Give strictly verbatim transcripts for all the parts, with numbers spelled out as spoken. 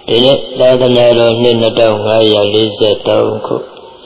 ဒီနေ့သာသနာတော်နှစ်နှစ်ထောင်ငါးရာလေးဆယ်သုံးခု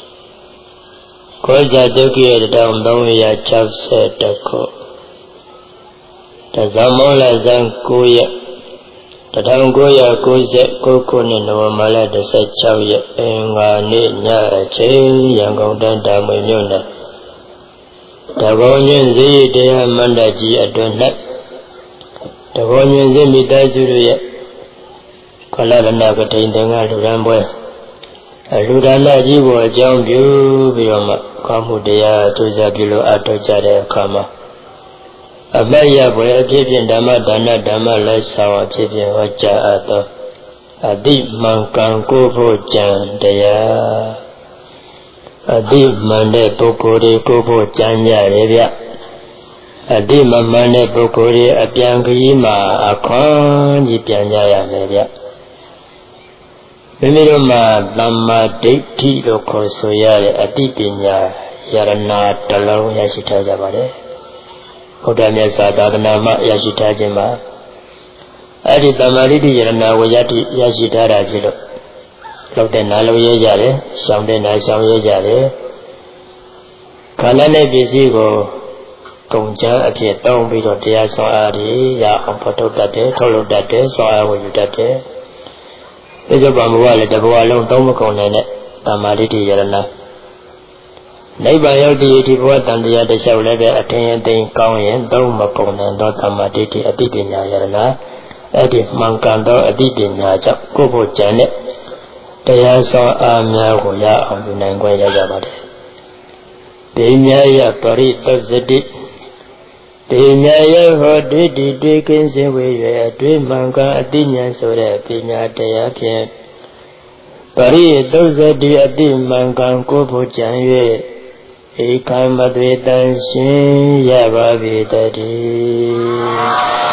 ကောဇာတုကိရတစ်ထောင်သုံးရာခြောက်ဆယ်တစ်ခုတဇမောလဇန်ကိုရက်တစ်ထောင်ကိုရာကိုးဆယ်ကိုးခုနှစ်နိုဝင်ဘာလတစ်ဆယ်ခြောက်ရက်အင်္ဂါနေ့ညအချိန်ရန်ကုန်တိုင်းတာမွေမြို့နယ်တဘောညင်းဇေယျတရားမန္တကြီးအတွင်း၌တဘောညင်းဇေမိသားစုတို့ရဲ့ကလရဏကထိန်တင်္ဂလူရန်ပွဲအလူဒါနကြီးကိုအကြောင်းပြုပြီးတော့မှကောင်းမှုတရားသူစားပြုလို့အထောက်ကြတဲ့အခါမှာအမတ်ရပွဲအဖြစ်ဖြင့်ဓမ္မဒါနဓမ္မလက်ဆောင်အဖြစ်ဖြင့်ဟောကြားအပ်သောအတိမှန်ကန်ကိုဖို့ကြံတရားအတိမှန်တဲ့ပုဂ္ဂိုလ်တွေကိုဖို့ကြံကြရတယ်ဗျအတိမမှန်တဲ့ပုဂ္ဂိုလ်တွေအပြန်ခရီးမှာအခွန်ကြီးပြန်ကြရမယ်ဗျမိမိတို့မှာသမ္မာဒိဋ္ဌိလို့ခေါ်ဆိုရတဲ့အတိပညာယရနာတစ်လုံးရရှိထားကြပါတယ်ဘုရားမြတ်စွာသာသနာမှာရရှိထားခြင်းမှာအဲ့ဒီသမ္မာဒိဋ္ဌိယရနာဝယတိရရှိထားတာဖြစ်လို့လောက်တဲ့နာလုံးရဲကြတယ်ရှောင်တဲ့နာရှောင်ရဲကြတယ်ခန္ဓာနဲ့ပစ္စည်းကိုကုန်ကြအဖြစ်တောင်းပြီးတော့တရားဆောင်အားတွေရအောင်ဖော်ထုတ်တတ်တယ်ထုတ်လုပ်တတ်တယ်ဆောင်အားဝယူတတ်တယ်ဒီစပါမူကလည်းတဘဝလုံးသုံးမကုန်နိုင်တဲ့သမ္မာဒိဋ္ဌိယရနာနိဗ္ဗာန်ရောက်တည်ဒီဘဝတန်တရားတစ်လျှောက်လည်းပဲအထင်အသိကောင်းရင်သုံးမကုန်နိုင်သောသမ္မာဒိဋ္ဌိအတိပညာယရနာအဲ့ဒီမှန်ကန်သောအတိပညာကြောင့်ကိုယ့်ဘုကြံတဲ့တရားဆောင်အားများကိုရအောင်ယူနိုင်ခွင့်ရကြပါတယ်။ပညာယပရိပစ္စတိပညာယဟောဒိဋ္ဌိတွေ့ကင်းစင်ဝေ၍အတွေ့မှန်ကန်အတိညာဆိုတဲ့ပညာတရားဖြင့်ပရိသုဇတိအတိမှန်ကန်ကိုယ်ဘုကြံ၍ဧကံမသွေတန်ရှင်ရပါပေတည်း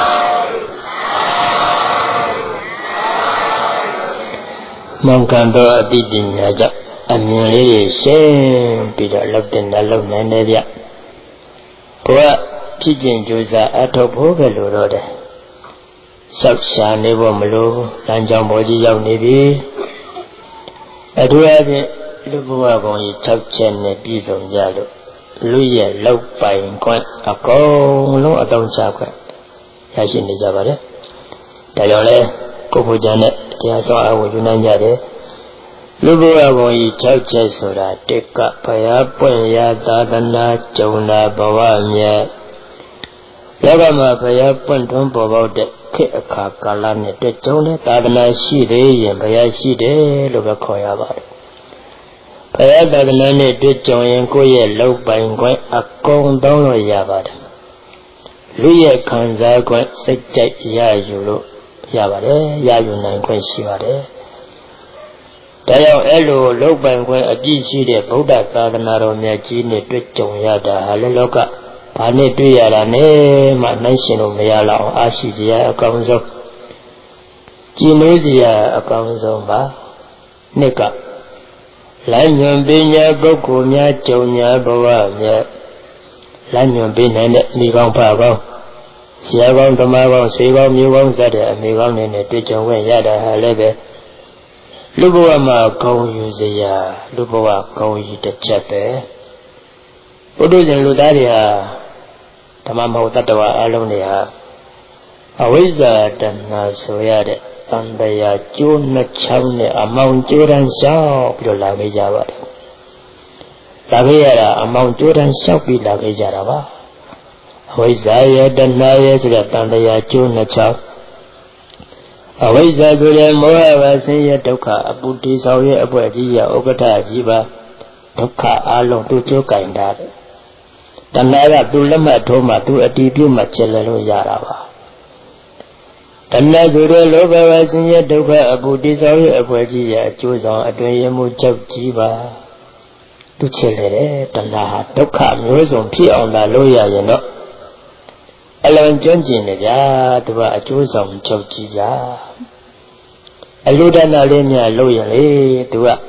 မှန်ကန်သောအတိပညာကြောင့်အမြင်လေးတွေရှင်းပြီးတော့လောက်တဲ့နှလုံးနိုင်တယ်ဗျကိုကဖြစ်ခြင်းကြိုးစားအထောက်ဖို့ပဲလို့တော့တယ်စောက်ရှာနေဖို့မလိုလမ်းကြောင်းပေါ်ကြီးရောက်နေပြီအထူးအဖြင့်လူဘဝကောင်းကြီး၆ချက်နဲ့ပြည့်စုံကြလို့လူရဲ့လောက်ပိုင်ခွင့်အကုန်လုံးအတောင်းချခွင့်ရရှိနေကြပါတယ်ဒါကြောင့်လဲကိုဖို့ကြတဲ့တရားဆောင်အဝယူနိုင်ကြတယ်လူဘဝကောင်းကြီး၆ချက်ဆိုတာတက်ကဘုရားပွင့်ရာသာသနာကြုံလာဘဝမြတ်လောကမှာဘုရားပွင့်ထွန်းပေါ်ပေါက်တဲ့ခေတ်အခါကာလနဲ့တွေ့ကြုံတဲ့သာသနာရှိသေးရင်ဘုရားရှိတယ်လို့ပဲခေါ်ရပါတယ်ဘုရားသာသနာနဲ့တွေ့ကြုံရင်ကိုယ့်ရဲ့လောက်ပိုင်ခွင့်အကုန်သုံးလို့ရပါတယ်လူရဲ့ခံစားခွင့်စိတ်ကြိုက်ရယူလို့ရပါတယ်ရယူနိုင်ခွင့်ရှိပါတယ်ဒါကြောင့်အဲ့လိုလောက်ပိုင်ခွင့်အပြည့်ရှိတဲ့ဗုဒ္ဓသာသနာတော်မြတ်ကြီးနဲ့တွေ့ကြုံရတာဟာလည်းလောကဘာနဲ့တွေ့ရတာနဲ့မှနိုင်ရှင်လို့မရလောက်အောင်အားရှိကြရအကောင်းဆုံးကြည်လို့စရာအကောင်းဆုံးပါနှစ်ကလမ်းညွန်ပညာပုဂ္ဂိုလ်များကြုံညာဘဝမြတ်လမ်းညွန်ပေးနိုင်တဲ့မိကောင်းဖကောင်းဆရာကောင်းဓမ္မကောင်းဆွေကောင်းမျိုးကောင်းစတဲ့အမိကောင်းတွေနဲ့တွေ့ကြုံခွင့်ရတာဟာလည်းပဲလူဘဝမှာကောင်းယူစရာလူဘဝကောင်းကြီးတစ်ချက်ပဲဘုဒ္ဓရှင်လူသားတွေဟာဓမ္မမဟုတ်တတ္တဝါအလုံးတွေဟာအဝိဇ္ဇာတဏှာဆိုရတဲ့တန်တရားကျိုးနှစ်ချောင်းနဲ့အမောင်ကျိုးတန်းလျှောက်ပြီးတော့လာခဲ့ကြပါတယ်လာခဲ့ရတာအမောင်ကျိုးတန်းလျှောက်ပြီးလာခဲ့ကြတာပါအဝိဇ္ဇာရဲ့တဏှာရဲ့ဆိုတဲ့တန်တရားကျိုးနှစ်ချောင်းအဝိဇ္ဇာဆိုတဲ့မောဟပါဆင်းရဲဒုက္ခအပုတိဆောင်ရဲ့အပွက်ကြီးရဥက္ကဋ္ဌကြီးပါဒုက္ခအလုံးသူကျိုးကင်တာတဲ့တဏှာကသူလက်မှတ်ထိုးမှသူအတီးပြုမှကျက်လို့ရတာပါတဏှာဆိုတဲ့လောဘဝဆင်းရဲဒုက္ခအပုတိဆောင်ရဲ့အပွက်ကြီးရအကျိုးဆောင်အတွင်ရမှုကြောက်ကြီးပါသူချစ်လေတယ်တဏှာဟာဒုက္ခမျိုးစုံဖြစ်အောင်လာလို့ရရင်တော့အလွန်ကျွမ်းကျင်နေကြသူကအကျိုးဆောင်ကြောက်ကြီးကြအလူဒနာလေးများလို့ရင်လေသူက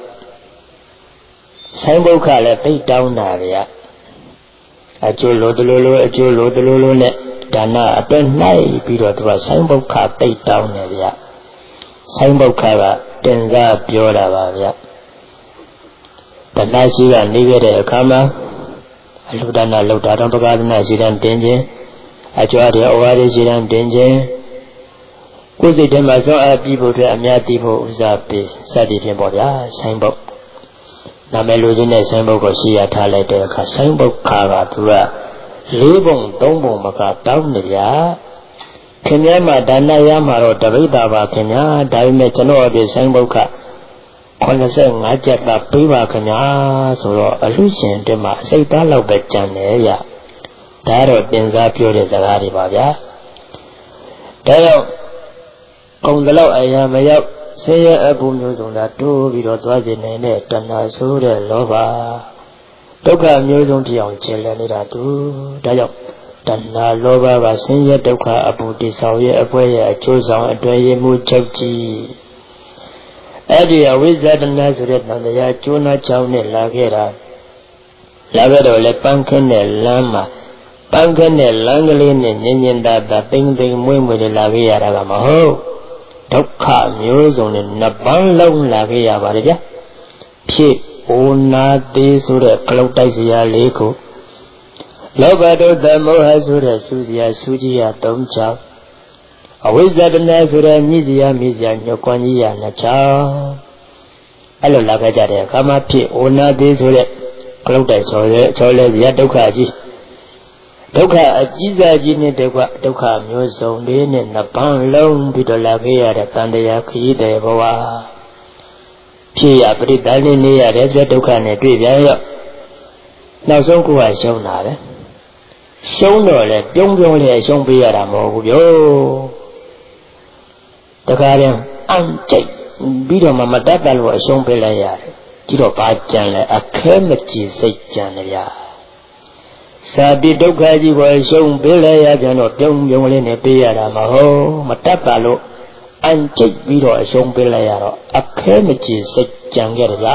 ဆိုင်ဘုခလည်းသိတောင်းတာဗျာအကျိုးလိုတလိုလိုအကျိုးလိုတလိုလိုနဲ့ဒါနအတွက်နှိုက်ပြီးတော့သူကဆိုင်ဘုခသိတောင်းတယ်ဗျာဆိုင်ဘုတ်ခါကတင်စားပြောတာပါဗျတဏှာရှိကနေခဲ့တဲ့အခါမှာအလုဒနာလောက်တာတော့ပကာဒနာရှိတဲ့တင်ခြင်းအကြွားတဲ့ဩဝါဒရှိတဲ့တင်ခြင်းကိုယ်စိတ်ထဲမှာစွန့်အားပြီးဖို့အတွက်အများသိဖို့ဥစားပေးစသည်ဖြင့်ပေါ့ဗျာဆိုင်ဘုတ်နာမည်လူချင်းနဲ့ဆိုင်ဘုတ်ကိုရှိရထားလိုက်တဲ့အခါဆိုင်ဘုတ်ခါကသူကလေးပုံသုံးပုံမကတောင်းနေဗျာခင်ဗျားမှာဒါနရမှာတော့တပိဋ္ဌာပါခင်ဗျာဒါပေမဲ့ကျွန်တော်အပြည့်ဆိုင်ဘုတ်ခခုနှစ်ဆယ့်ငါးကျပ်သာပေးပါခင်ဗျာဆိုတော့အလူရှင်တွေမှာအစိတ်သားလောက်ပဲကြံတယ်ဗျဒါတော့တင်စားပြောတဲ့စကားတွေပါဗျာဒါကြောင့်ကုံတလောက်အရာမရောက်ဆင်းရဲအပူမျိုးစုံသာတိုးပြီးတော့သွားစေနိုင်တဲ့တဏှာဆိုးတဲ့လောဘဒုက္ခမျိုးစုံတရားကျင်လည်နေတာသူဒါကြောင့်တဏှာလောဘကဆင်းရဲဒုက္ခအပူတိဆောင်ရဲ့အပွဲရဲ့အကျိုးဆောင်အတွင်ရမှုချုပ်ကြီးအဲ့ဒီအဝိဇ္ဇတဏှာဆိုတဲ့တန်တရားကျိုးနာချောင်းနဲ့လာခဲ့တာလာခဲ့တော့လေပန်းခင်းတဲ့လမ်းမှာပန်းခင်းတဲ့လမ်းကလေးနဲ့ညင်ညင်တာတာတိမ်တိမ်မွေ့မွေ့လာခဲ့ရတာကမဟုတ်ဒုက္ခမျိုးစုံနဲ့နှစ်ပန်းလုံးလာခဲ့ရပါတယ်ဗျာဖြစ်အိုနာသေးဆိုတဲ့ကလုတ်တိုက်စရာလေးခုလောဘဒေါသမောဟဆိုတဲ့စူးစရာစူးကြီးရသုံးချောင်းအဝိဇ္ဇတဏှာဆိုတဲ့မြည်စရာမြည်စရာညှော်ကွမ်းကြီးရနှစ်ချောင်းအဲ့လိုလာခဲ့ကြတဲ့အခါမှာဖြစ်အိုနာသေးဆိုတဲ့ကလုတ်တိုက်ဆိုတဲ့ချောလဲစရာဒုက္ခကြီးဒုက္ခအကြီးစားကြီးနဲ့တကွဒုက္ခမျိုးစုံလေးနဲ့နှစ်ပန်းလုံးပြီးတော့လာခဲ့ရတဲ့တန်တရားခရီးတဲ့ဘဝဖြစ်ရပရိသတ်လေးနေရတဲ့ဒုက္ခနဲ့တွေ့ပြန်ရောနောက်ဆုံးကိုယ်ကရှုံးတာပဲရှုံးတော့လေပြုံးပြုံးလေးရှုံးပေးရတာမဟုတ်ဘူးပြောတခါတည်းအံ့ကြိတ်ပြီးတော့မှမတတ်တယ်လို့အရှုံးပေးလိုက်ရတယ်ကြည့်တော့ပါကြံလဲအခဲမကြည်စိတ်ကြံတယ်ဗျာစာတိဒုက္ခကြီးကိုရှုံးပေးလိုက်ရပြန်တော့ပြုံးပြုံးလေးနဲ့ပေးရတာမဟုတ်မတတ်တယ်လို့အံ့ကြိတ်ပြီးတော့အရှုံးပေးလိုက်ရတော့အခဲမကြည်စိတ်ကြံခဲ့တယ်ဗျာ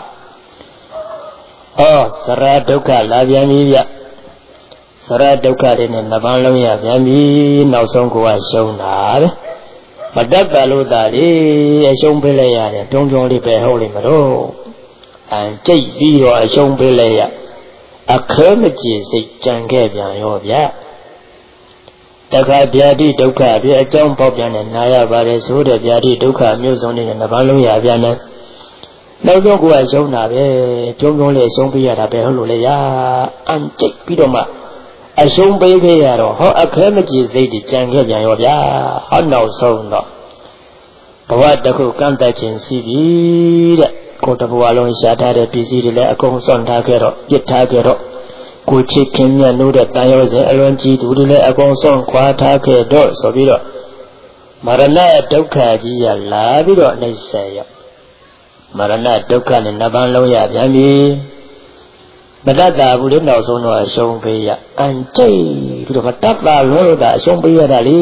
ဩစရဒုက္ခလာပြန်ပြီဗျစရဒုက္ခတွေနဲ့နှစ်ပန်းလုံးရပြန်ပြီနောက်ဆုံးကိုယ်ကရှုံးတာပဲမတတ်တယ်လို့သာလေအရှုံးပေးလိုက်ရတယ်တုံးတုံးလေးပဲဟုတ်လိမ့်မလို့အံ့ကြိတ်ပြီးတော့အရှုံးပေးလိုက်ရအခဲမကြည်စိတ်ကြံခဲ့ပြန်ရောဗျတခါဗျာတိဒုက္ခပြအကြောင်းပေါက်ပြန်နဲ့နာရပါတယ်ဆိုတဲ့ဗျာတိဒုက္ခမျိုးစုံနဲ့နှစ်ပန်းလုံးရပြန်တယ်နောက်ဆုံးကိုယ်ကရှုံးတာပဲကျုံကျုံလေးရှုံးပေးရတာပဲဟုတ်လို့လေရာအံ့ကြိတ်ပြီးတော့မှအရှုံးပေးခဲ့ရတော့ဟောအခဲမကြည်စိတ်ကြံခဲ့ပြန်ရောဗျာဟောနောက်ဆုံးတော့ဘဝတစ်ခုကန့်သက်ခြင်းရှိပြီတဲ့ကိုယ်တဘဝလုံးရှားထားတဲ့ပစ္စည်းတွေလည်းအကုန်စွန့်ထားခဲ့တော့ပြစ်ထားခဲ့တော့ကိုချစ်ခင်မြတ်လို့တဲ့တန်ရောစဉ်အလွန်ကြီးသူတွေလည်းအကုန်စွန့်ခွာထားခဲ့တော့ဆိုပြီးတော့မရဏဒုက္ခကြီးရလာပြီးတော့နှိမ့်ဆက်ရမရဏဒုက္ခနဲ့နှစ်ပန်းလုံးရပြန်ပြီမတတ်တာဘူးလေနောက်ဆုံးတော့အရှုံးပေးရအန်ကျိတ်ပြီးတော့မတတ်တာလို့သာအရှုံးပေးရတာလေ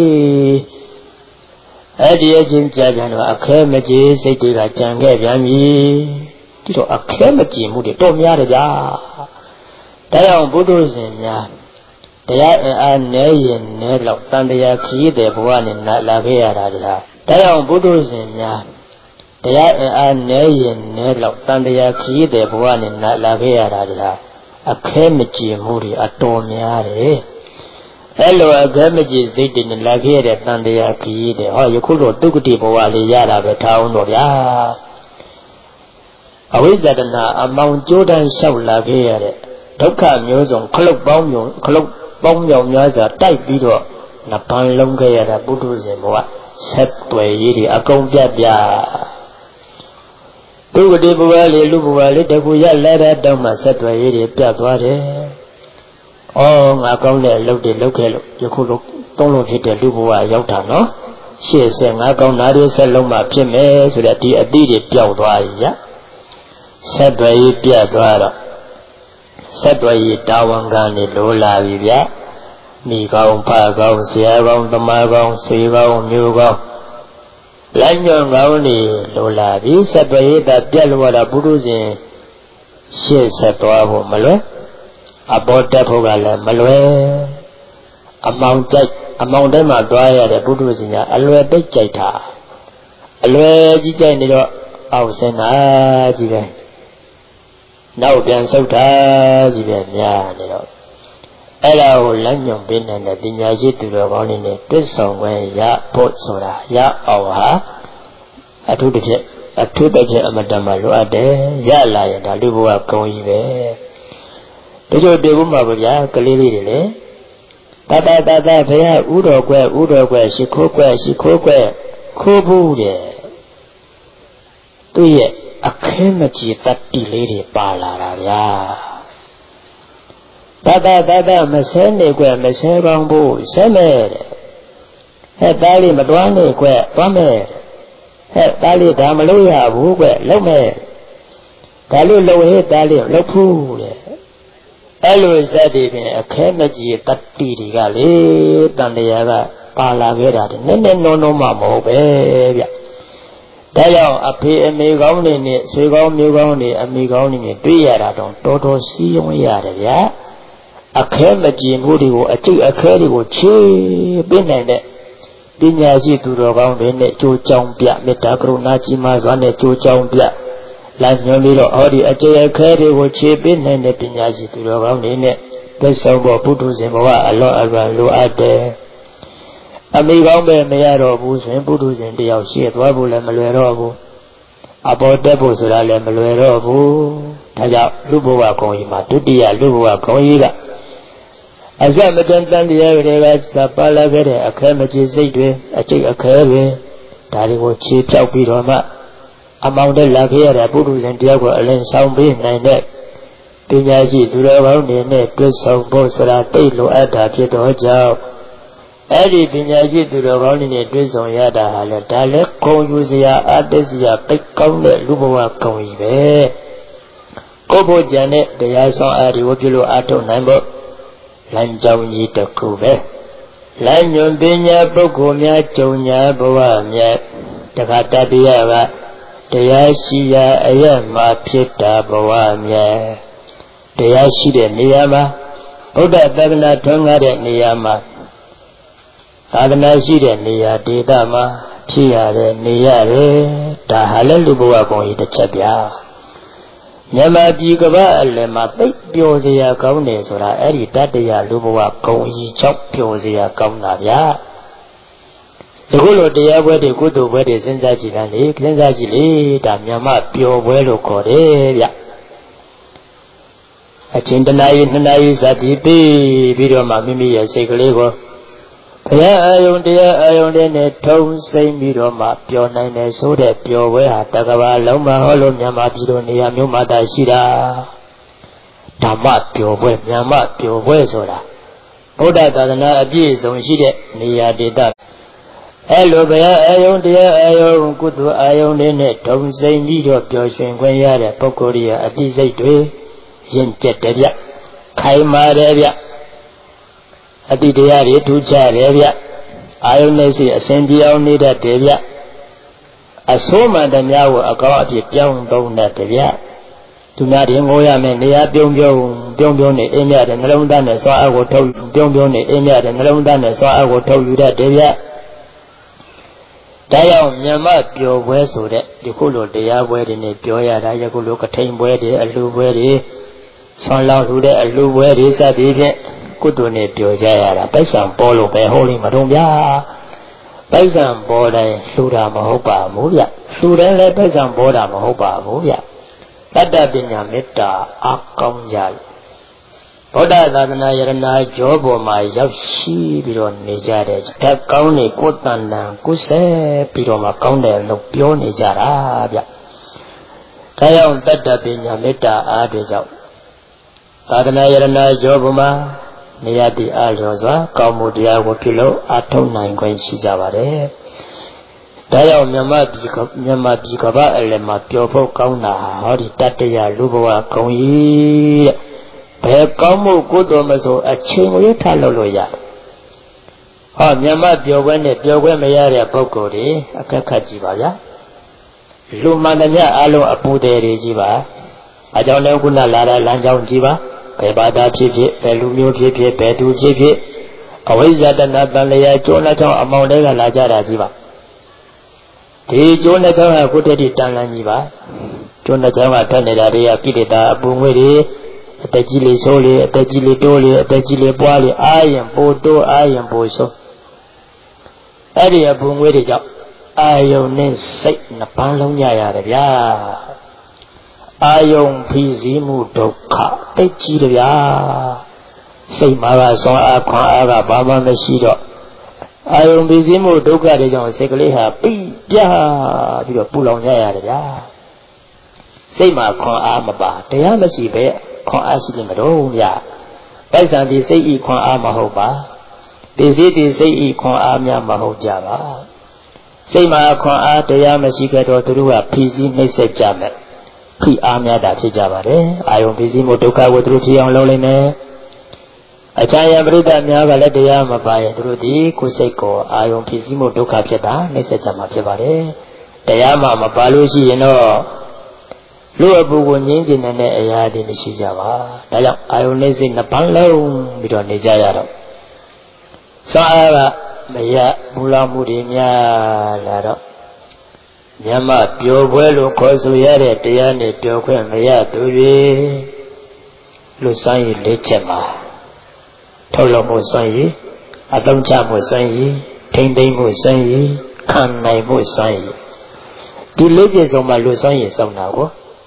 အဲ့ဒီအချင်းကြာပြန်တော့အခဲမကြေစိတ်တွေကကြံခဲ့ပြန်ပြီဒီတော့အခဲမကြေမှုတွေတော့များတယ်ဗျာဒါကြောင့်ဘုဒ္ဓရှင်များတရားအင်အားနည်းရင်နည်းတော့တန်တရားခရီးတဲ့ဘဝနဲ့လာခဲ့ရတာကြာဒါကြောင့်ဘုဒ္ဓရှင်များတရားအင်အားနည်းရင်နည်းတော့တန်တရားခရီးတဲ့ဘဝနဲ့လာခဲ့ရတာကြာအခဲမကြေမှုတွေအတော်များတယ်အဲ့လိုအခဲမကြေစိတ်တွေနဲ့လာခဲ့ရတဲ့တန်တရားခရီးတဲ့ဟောယခုတော့ဒုက္ခတိဘဝလေးရတာပဲထားအောင်တော့ဗျာအဝိဇ္ဇတနာအမောင်ကြိုးတန်းလျှောက်လာခဲ့ရတဲ့ဒုက္ခမျိုးစုံခလုတ်ပေါင်းမျိုးခလုတ်ပေါင်းမြောင်များစွာတိုက်ပြီးတော့နှစ်ပန်းလုံးခဲ့ရတာပုထုဇဉ်ဘဝဆက်သွယ်ရေးတွေအကုန်ပြတ်ပြဒုက္ခတိဘဝလေးလူဘဝလေးတခုရလဲတဲ့တောင်းမှဆက်သွယ်ရေးတွေပြတ်သွားတယ်။အော်ငါကောင်းတဲ့အလုပ်တွေလုပ်ခဲ့လို့ယခုလိုသုံးလို့ဖြစ်တဲ့လူဘဝရောက်တာနော်။ရှေ့ဆက်ငါကောင်းတာတွေဆက်လုံးမှဖြစ်မယ်ဆိုတဲ့ဒီအတိတွေပျောက်သွားပြီဗျ။ဆက်သွယ်ရေးပြတ်သွားတော့ဆက်သွယ်ရေးတာဝန်ကနေလိုလာပြီဗျ။မိကောင်းဖကောင်းဆရာကောင်းသမားကောင်းဆွေကောင်းမျိုးကောင်းလမ်းညွန်ကောင်းနေလိုလာပြီဆက်သွယ်ရေးတာပြတ်လို့တာပုထုဇဉ်ရှေ့ဆက်သွားဖို့မလွယ်အပေါ်တက်ဖို့ကလည်းမလွယ်အမောင်ကြိုက်အမောင်ထဲမှာသွားရတဲ့ပုထုဇဉ်ကအလွယ်ပိတ်ကြိုက်တာအလွယ်ကြီးကြိုက်နေတော့အောက်ဆင်းတာကြီးပဲနောက်ပြန်ဆုတ်တာကြီးပဲများနေတော့အဲ့ဒါကိုလမ်းညွှန်ပေးနိုင်တဲ့ပညာရှိသူတော်ကောင်းတွေနဲ့တွေ့ဆုံခွင့်ရဖို့ဆိုတာရအောင်ဟာအထူးတစ်ချက်အထူးတစ်ချက်အမတန်မှလိုအပ်တယ်ရလာရင်ဒါလူဘဝကောင်းကြီးပဲဒီလိုတွေ့ဖို့မှာဗျာကလေးလေးတွေလေတတတတဘုရားဥတော်ကွယ်ဥတော်ကွယ်ရှိခိုးကွယ်ရှိခိုးကွယ်ခိုးဖို့တဲ့သူရဲ့အခင်းမကြီးတတ်တိလေးတွေပါလာတာဗျာတတတတမဆဲနေကွယ်မဆဲကောင်းဖို့ဆဲမဲ့တဲ့ဟဲ့သားလေးမတွားနေကွယ်သွားမဲ့ဟဲ့သားလေးဒါမလို့ရဘူးကွလုံးမဲ့ဒါလို့လုံဟဲ့သားလေးလှုပ်ဖို့တဲ့အဲ့လိုစက်တွေဖြင့်အခဲမကြီးတတ္တိတွေကလေတန်တရားကပါလာခဲ့တာနည်းနည်းနောနောမှမဟုတ်ပဲဗျဒါကြောင့်အဖေအမေကောင်းတွေနဲ့ဆွေကောင်းမျိုးကောင်းတွေအမိကောင်းတွေနဲ့တွေ့ရတာတော့တော်တော်စီးရုံးရတယ်ဗျာအခဲမကြီးမှုတွေကိုအကျိတ်အခဲတွေကိုချေပေးနိုင်တဲ့ပညာရှိသူတော်ကောင်းတွေနဲ့ကြိုးကြောင်ပြမေတ္တာကရုဏာကြီးမားစွာနဲ့ကြိုးကြောင်ပြလာညွှန်ပြီးတော့ဟောဒီအကျိတ်အခဲတွေကိုခြေပေးနိုင်တဲ့ပညာရှိသူတော်ကောင်းတွေနဲ့သက်ဆောင်ဖို့ပုထုဇဉ်ဘဝအလောအလွန်လိုအပ်တယ်အမိကောင်းပဲမရတော့ဘူးဆိုရင်ပုထုဇဉ်တယောက်ရှေ့သွားဖို့လည်းမလွယ်တော့ဘူးအပေါ်တက်ဖို့ဆိုတာလည်းမလွယ်တော့ဘူးဒါကြောင့်လူဘဝကောင်းကြီးမှာဒုတိယလူဘဝကောင်းကြီးကအစမတန်တန်တရားတွေကစပါလာခဲ့တဲ့အခဲမကြီးစိတ်တွေအကျိတ်အခဲတွေဒါတွေကိုခြေဖြောက်ပြီးတော့မှအမောင်တက်လာခဲ့ရတဲ့ပုထုဇဉ်တယောက်ကိုအလင်းဆောင်ပေးနိုင်တဲ့ပညာရှိသူတော်ကောင်းတွေနဲ့တွေ့ဆုံဖို့ဆိုတာတိတ်လိုအပ်တာဖြစ်တော့ကြောင့်အဲ့ဒီပညာရှိသူတော်ကောင်းတွေနဲ့တွေ့ဆုံရတာဟာလေဒါလည်းခုံယူစရာအတ္တစရာပိတ်ကောင်းတဲ့လူဘဝကောင်းကြီးပဲကိုယ့်ဘုရားနဲ့တရားဆောင်အားဒီကိုပြုလို့အားထုတ်နိုင်ဖို့လမ်းကြောင်းကြီးတစ်ခုပဲလမ်းညွန်ပညာပုဂ္ဂိုလ်များကြုံညာဘဝများတခါတတ္တရကတရားရှိရာအရမှာဖြစ်တာဘဝမြဲတရားရှိတဲ့နေရာမှာဘုဒ္ဓသာသနာထွန်းကားတဲ့နေရာမှာသာသနာရှိတဲ့နေရာဒေသမှာဖြစ်ရတဲ့နေရတယ်ဒါဟာလည်းလူဘဝကောင်းကြီးတစ်ချက်ဗျာမြန်မာပြည်ကမ္ဘာအလယ်မှာသိပ်ပျော်စရာကောင်းတယ်ဆိုတာအဲ့ဒီတတ္တရလူဘဝကောင်းကြီးချောက်ပျော်စရာကောင်းတာဗျာဒီခုလိုတရားပွဲတွေကုသိုလ်ပွဲတွေစဉ်းစားကြည့်တယ်လေစဉ်းစားကြည့်လေဒါမြန်မာပျော်ပွဲလို့ခေါ်တယ်ဗျအချင်းတနာရီနှစ်နာရီစသည်ပြီးပြီးတော့မှမိမိရဲ့စိတ်ကလေးကိုဘုရားအာယုန်တရားအာယုန်နဲ့ထုံစိမ့်ပြီးတော့မှပျော်နိုင်တယ်ဆိုတဲ့ပျော်ပွဲဟာတကဘာလုံးမဟောလို့မြန်မာပြည်လိုနေရာမျိုးမှာသာရှိတာဓမ္မပျော်ပွဲမြန်မာပျော်ပွဲဆိုတာဘုရားသာသနာအပြည့်စုံရှိတဲ့နေရာဒေသအဲ့လိုဘုရားအာယုန်တရားအာယုန်ကုသိုလ်အာယုန်တွေနဲ့ထုံစိမ့်ပြီးတော့ပျော်ရွှင်ခွင့်ရတဲ့ပုဂ္ဂိုလ်ရဲ့အတိစိတ်တွေရင်ကျက်တယ်ဗျခိုင်မာတယ်ဗျအတိတရားတွေထူးခြားတယ်ဗျအာယုန်နဲ့စီအစဉ်ပြေအောင်နေတတ်တယ်ဗျအဆိုးမှန်သမျှကိုအကောင်းအဖြစ်ပြောင်းသုံးတတ်တယ်ဗျသူများတွေငိုရမယ်နေရာပြုံးပြုံးပြုံးပြုံးနေအိမ်မြတဲ့နှလုံးသားနဲ့စွာအပ်ကိုထုတ်ပြုံးပြုံးနေအိမ်မြတဲ့နှလုံးသားနဲ့စွာအပ်ကိုထုတ်ယူတတ်တယ်ဗျဒါကြောင့်မြတ်မပျော်ပွဲဆိုတဲ့ဒီခုလိုတရားပွဲတွေနဲ့ပြောရတာယခုလိုကထိန်ပွဲတွေအလှပွဲတွေဆွမ်းလောင်းလှူတဲ့အလှပွဲတွေစသည်ဖြင့်ကုသိုလ်နဲ့ပြောကြရတာပိုက်ဆံပေါ်လို့ပဲဟောလိမ့်မတော်ဗျာပိုက်ဆံပေါ်တိုင်းလှူတာမဟုတ်ပါဘူးဗျလှူတယ်လည်းပိုက်ဆံပေါ်တာမဟုတ်ပါဘူးဗျတတ္တပညာမေတ္တာအကောင်းကြလို့ဗုဒ္ဓသာသနာယရနာကျော်ပေါ်မှာရောက်ရှိပြီးတော့နေကြတဲ့ဓာတ်ကောင်းနေကိုယ်တန်တန်ကိုယ်ဆဲပြီးတော့မှကောင်းတယ်လို့ပြောနေကြတာဗျဒါကြောင့်တတ္တပညာမေတ္တာအားတွေကြောင့်သာသနာယရနာကျော်ပေါ်မှာနေရာတည်အားလျော်စွာကောင်းမှုတရားကိုပြုလို့အထောက်နိုင်ခွင့်ရှိကြပါတယ်ဒါကြောင့်မြန်မာပြည်ကမြန်မာပြည်ကမ္ဘာအလယ်မှာပျော်ဖို့ကောင်းတာဟောဒီတတ္တရလူဘဝကောင်းကြီးဘယ်ကောင်းမှုကုသိုလ်မဆိုအချိန်ဝေးထားလို့လို့ရတယ်ဟောမြန်မာပျော်ပွဲနဲ့ပျော်ပွဲမရတဲ့ပုဂ္ဂိုလ်တွေအခက်ခက်ကြည့်ပါဗျာလူမှန်သမျှအလုံးအပူတယ်တွေကြီးပါအကြောင်းလည်းခုနလာတဲ့လမ်းကြောင်းကြီးပါဘယ်ဘာသာဖြစ်ဖြစ်ဘယ်လူမျိုးဖြစ်ဖြစ်ဘယ်သူဖြစ်ဖြစ်အဝိဇ္ဇတနာတန်လျာကျိုးနှောင်းအမောင်တွေကလာကြတာကြီးပါဒီကျိုးနဲ့ကြောင့်ကိုတည်းတည်တန်လန်းကြီးပါကျိုးနဲ့ကြောင့်ကထွက်နေတာတွေကကိလေသာအပူငွေတွေအတက်ကြီးလေးဆိုးလေးအတက်ကြီးလေးတိုးလေးအတက်ကြီးလေးပွားလေးအာရင်ပိုတိုးအာရင်ပိုဆိုးအဲ့ဒီအပူငွေတွေကြောင့်အာယုန်နဲ့စိတ်နှစ်ပန်းလုံးရရတယ်ဗျာအာယုန်ဖိစီးမှုဒုက္ခတိတ်ကြီးတယ်ဗျာစိတ်မှာကဆွမ်းအားခွန်အားကဘာမှမရှိတော့အာယုန်ဖိစီးမှုဒုက္ခတွေကြောင့်စိတ်ကလေးဟာပိပြပြီးတော့ပူလောင်ရရတယ်ဗျာစိတ်မှာခွန်အားမပါတရားမရှိပဲခွန်အားရှိနေမတော့ဗျာပိုက်ဆံဒီစိတ်ဤခွန်အားမဟုတ်ပါဒီစိတ်ဒီစိတ်ဤခွန်အားများမဟုတ်ကြပါစိတ်မှာခွန်အားတရားမရှိခဲ့တော့သူတို့ကဖိစီးနှိမ့်ဆက်ကြမယ်ဖိအားများတာဖြစ်ကြပါတယ်အာယုန်ဖိစီးမှုဒုက္ခကိုသူတို့ဖြစ်အောင်လုပ်လိုက်မယ်အခြားရပရိသတ်များကလည်းတရားမပါရင်သူတို့ဒီကိုယ်စိတ်ကိုအာယုန်ဖိစီးမှုဒုက္ခဖြစ်တာနှိမ့်ဆက်ကြမှာဖြစ်ပါတယ်တရားမှမပါလို့ရှိရင်တော့လူအပူကိုငြင်းကျင်တဲ့အရာတွေမရှိကြပါဒါကြောင့်အာယုန်နှိမ့်စိတ်နှစ်ပန်းလုံးပြီးတော့နေကြရတော့စာအားကမရဘူလာမှုတွေများလာတော့ညမပျော်ပွဲလို့ခေါ်ဆိုရတဲ့တရားနဲ့ပျော်ခွင့်မရသူတွေလူဆိုင်ရလက်ချက်မှာထုတ်လို့မှုဆိုင်ရအသုံးချမှုဆိုင်ရထိမ့်သိမ့်မှုဆိုင်ရခံနိုင်မှုဆိုင်ရဒီလက်ချက်ဆုံးမှာလူဆိုင်ရစောင့်တာကို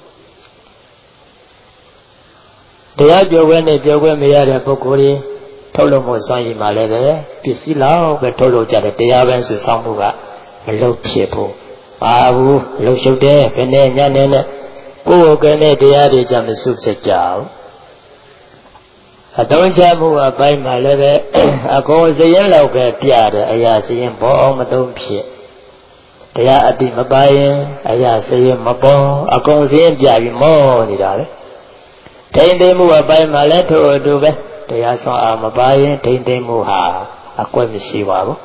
တရားပျော်ပွဲနဲ့ပျော်ခွင့်မရတဲ့ပုဂ္ဂိုလ်တွေထုတ်လို့မှုဆိုင်ရမှာလည်းပဲပစ္စည်းလောက်ပဲထုတ်လို့ကြတယ်တရားပဲဆိုဆောင်မှုကမလုပ်ဖြစ်ဘူးပါဘူးလှုပ်ရှုပ်တယ်ဘယ်နဲ့ညနေနဲ့ကိုယ်ကိုယ်နဲ့တရားတွေကြမစုဖြစ်ကြအောင်အတုံးချမှုအပိုင်းမှာလည်းပဲအကုန်စရင်လောက်ပဲပြတယ်အရာစရင်ပေါ်အောင်မသုံးဖြစ်တရားအတိမပါရင်အရာစရင်မပေါ်အကုန်စရင်ပြပြီးမောနေတာလေထိမ့်သိမ့်မှုအပိုင်းမှာလည်းထို့အတူပဲတရားဆောင်အားမပါရင်ထိမ့်သိမ့်မှုဟာအကွက်မရှိပါဘူး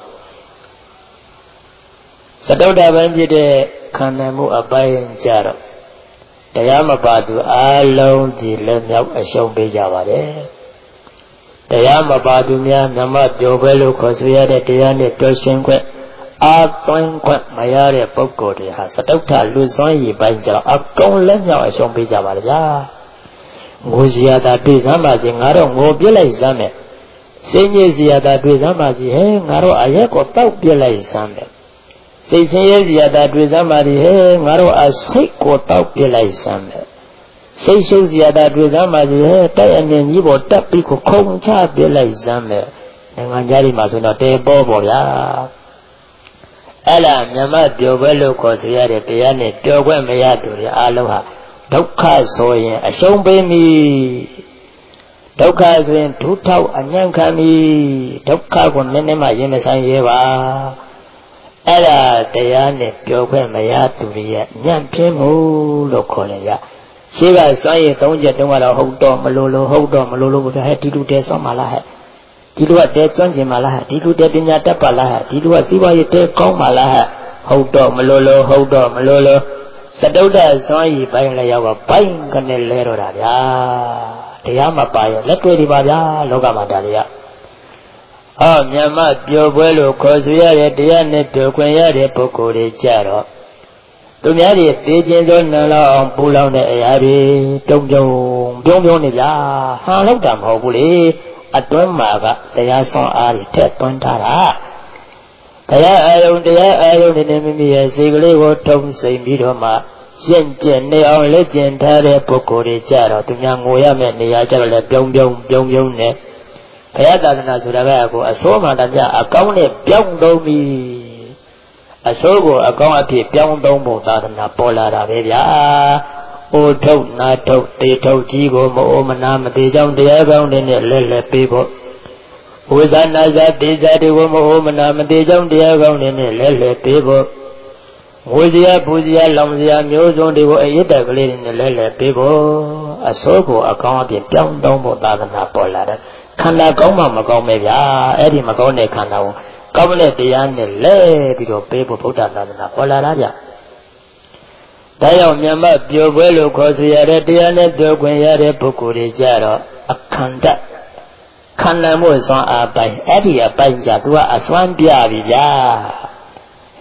စတုတ္တပံဖြစ်တဲ့ခန္ဓာမှုအပိုင်းကြတော့တရားမပါသူအလုံးဒီလက်မြောက်အရှုံးပေးကြပါတယ်တရားမပါသူများမြမပြောပဲလို့ခေါ်ဆိုရတဲ့တရားနဲ့ပြောရှင်းခွင့်အာသွင်းခွင့်မရတဲ့ပုဂ္ဂိုလ်တွေဟာစတုတ္ထလူစွမ်းရည်ပိုင်းကြတော့အကုန်လက်မြောက်အရှုံးပေးကြပါလေဗျာငိုစီရတာတွေ့စမ်းပါစေငါတော့ငိုပြစ်လိုက်စမ်းမယ်စိတ်ညစ်စီရတာတွေ့စမ်းပါစေဟဲ့ငါတော့အရက်ကိုတောက်ပြစ်လိုက်စမ်းမယ်စိတ်ဆင်းရဲစီရတာတွေ့စမ်းပါလေဟဲ့ငါတို့အစိတ်ကိုတောက်ပြလိုက်စမ်းမယ်စိတ်ရှုပ်စီရတာတွေ့စမ်းပါလေဟဲ့တိုက်အမြင်ကြီးပေါ်တက်ပြီးခုံချပြလိုက်စမ်းမယ်နိုင်ငံသားတွေမှာဆိုတော့တေပေါ်ပေါ်ဗျာအဲ့ဒါမြမပြောပွဲလို့ခေါ်ဆိုရတဲ့တရားနဲ့ပြောခွင့်မရသူတွေအားလုံးဟာဒုက္ခဆိုရင်အရှုံးပေးမိဒုက္ခဆိုရင်ဒုထောက်အညံ့ခံမိဒုက္ခကိုနည်းနည်းမှရင်မဆိုင်ရဲပါအဲ့ဒါတရားနဲ့ပြောခွင့်မရသူတွေရဲ့ညံ့ပြင်းမှုလို့ခေါ်တယ်ရရှိကစွမ်းရည်သုံးချက်တုန်းကတော့ဟုတ်တော့မလို့လို့ဟုတ်တော့မလို့လို့ဟဲ့ဒီလူတဲစွမ်းပါလားဟဲ့ဒီလူကတဲကျွမ်းကျင်ပါလားဟဲ့ဒီလူတဲပညာတတ်ပါလားဟဲ့ဒီလူကစီးပွားရေးတဲကောင်းပါလားဟဲ့ဟုတ်တော့မလို့လို့ဟုတ်တော့မလို့လို့စတုတ္တစွမ်းရည်ပိုင်းလည်းရောက်ကဘိုင်းကနေလဲတော့တာဗျာတရားမပါရဲ့လက်တွေ့ဒီပါဗျာလောကမှာဒါတွေကဟောမြတ်မပြောပွဲလို့ခေါ်ဆိုရတဲ့တရားနဲ့ပြောခွင့်ရတဲ့ပုဂ္ဂိုလ်တွေကြတော့သူများတွေသိချင်းသောနံလောင်ပူလောင်တဲ့အရာတွေတုံတုံပြုံးပြုံးနေကြဟန်လောက်တာမဟုတ်ဘူးလေအတွင်းမှာကတရားဆောင်အားတွေထက်သွင်းထားတာတရားအာယုံတရားအာယုံတွေနဲ့မိမိရဲ့စိတ်ကလေးကိုထုံစိမ်ပြီးတော့မှရှင်းကျင်နေအောင်လက်ကျင်ထားတဲ့ပုဂ္ဂိုလ်တွေကြတော့သူများငိုရမယ့်နေရာကြတော့လည်းပြုံးပြုံးပြုံးပြုံးနေဘုရားသာသနာဆိုတာကကိုအစိုးမှန်တရားအကောင်းနဲ့ပြောင်းသုံးပြီးအစိုးကိုအကောင်းအဖြစ်ပြောင်းသုံးဖို့သာသနာပေါ်လာတာပဲဗျာ။အိုထုတ်နာထုတ်တေထုတ်ကြီးကိုမအိုမနာမသေးကြောင်းတရားကောင်းတွေနဲ့လဲလဲပေးဖို့ဝိဇာနာဇာတေဇာတွေကိုမအိုမနာမသေးကြောင်းတရားကောင်းတွေနဲ့လဲလဲပေးဖို့ဝိဇယပူဇယလောင်ဇယမျိုးစုံတွေကိုအယိတ္တကလေးတွေနဲ့လဲလဲပေးဖို့အစိုးကိုအကောင်းအဖြစ်ပြောင်းသုံးဖို့သာသနာပေါ်လာတယ်ခန္ဓာကောင်းမှမကောင်းပဲဗျာအဲ့ဒီမကောင်းတဲ့ခန္ဓာကိုကောင်းတဲ့တရားနဲ့လဲပြီးတော့ပေးဖို့ဗုဒ္ဓသာသနာပေါ်လာတာဗျဒါကြောင့်မြတ်မပြောပွဲလို့ခေါ်ဆိုရတဲ့တရားနဲ့ပြောခွင့်ရတဲ့ပုဂ္ဂိုလ်တွေကြတော့အခန္ဓာခန္ဓာမှုစွမ်းအားပိုင်းအဲ့ဒီအပိုင်းကြသူကအစွမ်းပြပြီဗျာ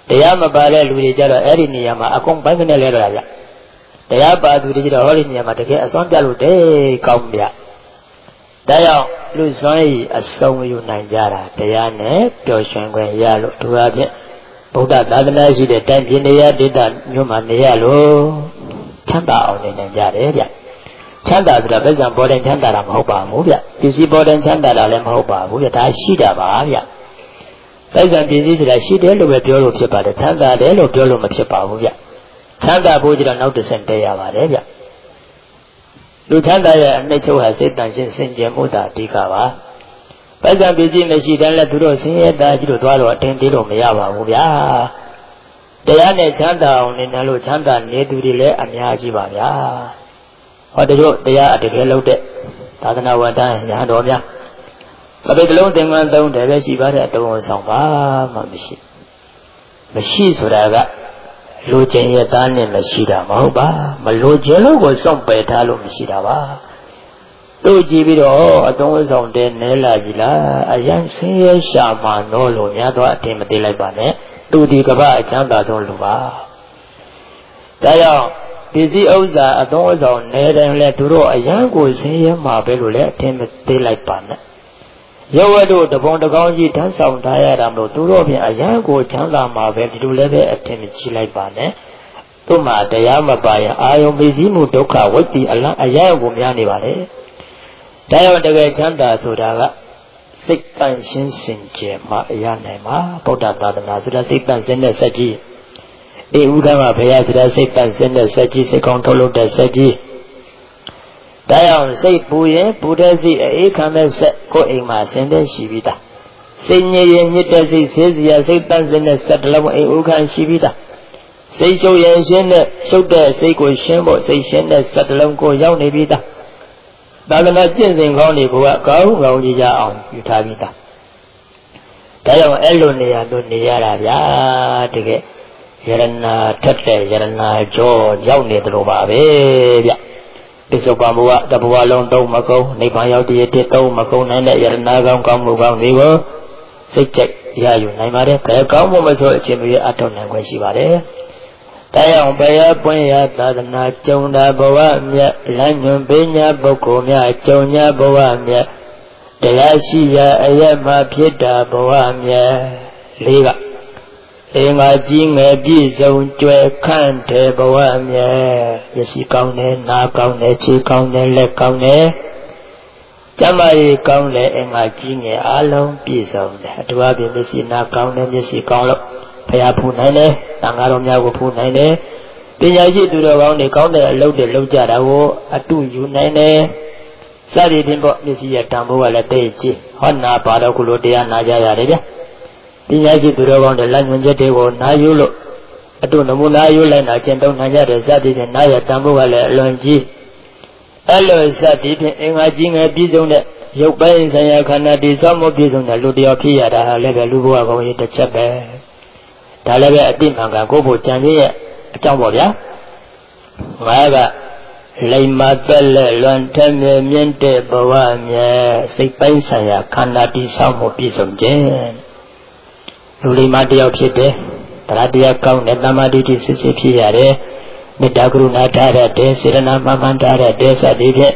တရားမပါတဲ့လူတွေကြတော့အဲ့ဒီနေရာမှာအကုန်ပိုင်းကနေလဲတော့ဗျတရားပါသူတွေကြတော့ဟောဒီနေရာမှာတကယ်အစွမ်းပြလို့တဲ့ကောင်းဗျဒါကြောင့်လူစွမ်းရည်အစုံယူနိုင်ကြတာတရားနဲ့ပျော်ရွှင်ခွင့်ရလို့သူအဖြစ်ဗုဒ္ဓသာသနာရှိတဲ့တိုင်းပြည်နေရာဒေသမျိုးမှာနေရလို့ချမ်းသာအောင်နေနိုင်ကြတယ်ဗျချမ်းသာဆိုတာပစ္စံပေါ်တဲ့ချမ်းသာတာမဟုတ်ပါဘူးဗျပစ္စည်းပေါ်တဲ့ချမ်းသာတာလည်းမဟုတ်ပါဘူးဗျဒါရှိတာပါဗျပစ္စံပစ္စည်းဆိုတာရှိတယ်လို့ပဲပြောလို့ဖြစ်ပါတယ်ချမ်းသာတယ်လို့ပြောလို့မဖြစ်ပါဘူးဗျချမ်းသာဖို့ကြတော့နောက်တစ်ဆင့်တည်းရပါတယ်ဗျလူချမ်းသာရဲ့အနှစ်ချုပ်ဟာစိတ်တန်ရှင်းစင်ကြယ်မှုသာအဓိကပါပစ္စံပစ္စည်းမရှိတဲ့လည်းသူတို့ဆင်းရဲတာရှိလို့သွားတော့အထင်သေးလို့မရပါဘူးဗျာတရားနဲ့ချမ်းသာအောင်နေတယ်လို့ချမ်းသာနေသူတွေလည်းအများကြီးပါဗျာဟောတို့တရားအတကယ်လို့တဲ့သာသနာဝတ္တညာတော်များမပိတ်လုံးသင်္ကန်းသုံးတယ်ပဲရှိပါတဲ့အတုံးဆောင်ပါမှမရှိမရှိဆိုတာကလူချင်းရဲ့သားနဲ့မရှိတာမဟုတ်ပါမလူချင်းလို့ကိုစောင့်ပယ်ထားလို့မရှိတာပါတို့ကြည့်ပြီးတော့အတုံးဆောင်တဲ့နဲလာကြီးလားအရန်ဆင်းရဲရှာမှတော့လို့များတော့အထင်မသေးလိုက်ပါနဲ့သူဒီကပ္ပအချမ်းသာဆုံးလူပါဒါကြောင့်ပစ္စည်းဥစ္စာအသုံးအဆောင်နေတဲ့လဲသူတို့အရန်ကိုဆင်းရဲမှာပဲလို့လည်းအထင်မသေးလိုက်ပါနဲ့ရုပ်ဝတ္ထုတပုံတကောင်းကြီးဓာတ်ဆောင်ထားရတာမလို့သူတို့ဖြင့်အရန်ကိုချမ်းသာမှာပဲဒီလိုလည်းပဲအထင်မကြီးလိုက်ပါနဲ့သူ့မှာတရားမပါရင်အာယုံပစ္စည်းမှုဒုက္ခဝိတ္တိအလံအရန်ကိုများနေပါလေဒါကြောင့်တကယ်ချမ်းသာဆိုတာကစိတ်တန်ရှင်းစင်ကြယ်မှအရနိုင်မှာဗုဒ္ဓသာသနာဆိုတာစိတ်တန်ရှင်းတဲ့စက်ကြီးဒီဥဒ္ဓမဘုရားဆိုတာစိတ်တန်ရှင်းတဲ့စက်ကြီးစိတ်ကောင်းထုတ်လုပ်တဲ့စက်ကြီးဒါကြောင့်စိတ်ပူရင်ပူတဲ့စိတ်အေးခံတဲ့စက်ကိုအိမ်မှာဆင်းတဲ့ရှိပြီးသားစိတ်ညစ်ရင်ညစ်တဲ့စိတ်ဆေးစရာစိတ်တန်ရှင်းတဲ့စက်တလုံးအိမ်ဥခံရှိပြီးသားစိတ်ရှုပ်ရင်ရှင်းတဲ့ရှုပ်တဲ့စိတ်ကိုရှင်းဖို့စိတ်ရှင်းတဲ့စက်တလုံးကိုရောက်နေပြီးသားသာသနာကျင့်စဉ်ကောင်းတွေကိုကကောင်းကောင်းကြည့်ကြအောင်ယူထားပြီးသားဒါကြောင့်အဲ့လိုနေရာတို့နေရတာဗျာတကယ်ယရနာထက်တဲ့ယရနာကြောရောက်နေတယ်လို့ပါပဲဗျပစ္စုပန်ဘဝတဘဝလုံးသုံးမကုန်နိဗ္ဗာန်ရောက်တည်းတည်းသုံးမကုန်နိုင်တဲ့ယရနာကောင်းကောင်းမှုကောင်းတွေကိုစိတ်ကြိုက်ရယူနိုင်ပါတယ်ဘယ်ကောင်းမှုမဆိုအချင်းမျိုးအထောက်နိုင်ခွင့်ရှိပါတယ်တရားဘယပွင့်ရသာသနာကျုံတာဘဝမြတ်လမ်းညွန်ပေးညာပုဂ္ဂိုလ်များကျုံညာဘဝမြတ်တရားရှိရာအယက်မှဖြစ်တာဘဝမြတ်လေးကအင်္ဂါကြီးငယ်ပြည့်စုံကြွယ်ခန့်တဲ့ဘဝမြတ်မျက်စိကောင်းတယ်နားကောင်းတယ်ခြေကောင်းတယ်လက်ကောင်းတယ်ကျမ်းမာရေးကောင်းတယ်အင်္ဂါကြီးငယ်အလုံးပြည့်စုံတယ်အတူအပြင်မျက်စိနားကောင်းတယ်မျက်စိကောင်းလို့ဘုရားဖူနိုင်တယ်တန်ဃာတော်များကိုဖူနိုင်တယ်ပညာရှိသူတော်ကောင်းတွေကောင်းတဲ့အလုပ်တွေလုပ်ကြတာကိုအတူယူနိုင်တယ်စသည်ဖြင့်ပေါ့မျက်စိရဲ့တန်ဖိုးကလည်းတိတ်ကြီးဟောနာပါတော့ခုလိုတရားနာကြရတယ်ဗျပညာရှိသူတော်ကောင်းတွေလက်ညွှန်ချက်တွေကိုနာယူလို့အတူနမူနာယူလိုက်တာကျင့်သုံးနိုင်ကြတယ်စသည်ဖြင့်နာရဲ့တန်ဖိုးကလည်းအလွန်ကြီးအဲ့လိုစသည်ဖြင့်အင်္ဂါကြီးငယ်ပြည့်စုံတဲ့ရုပ်ပိုင်းဆိုင်ရာခန္ဓာတည်ဆောက်မှုပြည့်စုံတဲ့လူတယောက်ဖြစ်ရတာလည်းပဲလူဘဝကောင်းရေးတစ်ချက်ပဲဒါလည်းပဲအတိမှန်ကကိုယ့်ဘုကြံကြီးရဲ့အကြောင်းပေါ့ဗျာငါကလိမ္မာသက်လက်လွန်ထက်မြမြင့်တဲ့ဘဝမြဲစိတ်ပိုင်းဆိုင်ရာခန္ဓာတည်ဆောက်မှုပြည့်စုံခြင်းလူလိမ္မာတယောက်ဖြစ်တယ်တရားတရားကောင်းတဲ့တမ္မာတိစစ်စစ်ဖြစ်ရတယ်မေတ္တာကရုဏာထားတဲ့စေရနာမှန်မှန်ထားတဲ့စသည်ဖြင့်